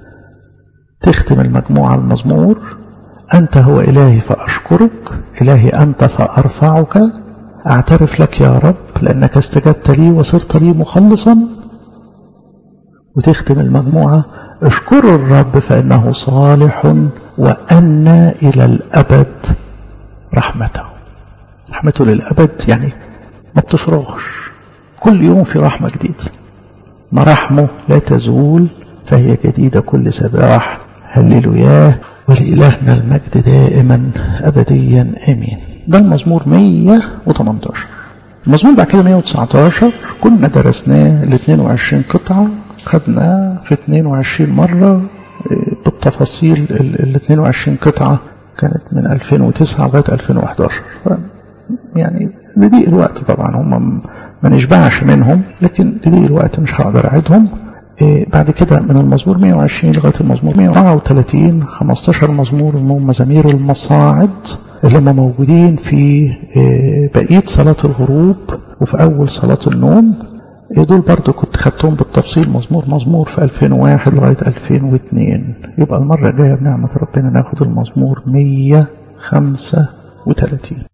تختم المجموعة المزمور أنت هو إلهي فأشكرك، إلهي أنت فأرفعك، أعترف لك يا رب لأنك استجبت لي وصرت لي مخلصا. وتختم المجموعة اشكروا الرب فإنه صالح وأن إلى الأبد رحمته. رحمته للأبد يعني ما بتفرغش، كل يوم في رحمة جديدة. مراحمه لا تزول فهي جديدة كل صباح. هللوياه، ولإلهنا المجد دائما أبديا آمين. ده المزمور مية وتمنتاشر. المزمور بعد كده مية وتسعتاشر كنا درسناه ال اثنين وعشرين قطعة، خدنا في اثنين وعشرين مرة بالتفاصيل. ال اثنين وعشرين قطعة كانت من ألفين وتسعة لغاية ألفين وأحد عشر، يعني لضيق الوقت طبعا هم ما نشبعش منهم، لكن لضيق الوقت مش هقدر أعيدهم. إيه بعد كده من المزمور مية وعشرين لغاية المزمور مية وأربعة وثلاثين خمستاشر مزمور من مزامير المصاعد اللي هم موجودين في إيه بقية صلاة الغروب وفي أول صلاة النوم. إيه دول برضو كنت خدتهم بالتفصيل مزمور مزمور في ألفين وواحد لغاية ألفين واثنين. يبقى المرة الجاية بنعمة ربنا ناخد المزمور مية وخمسة وثلاثين.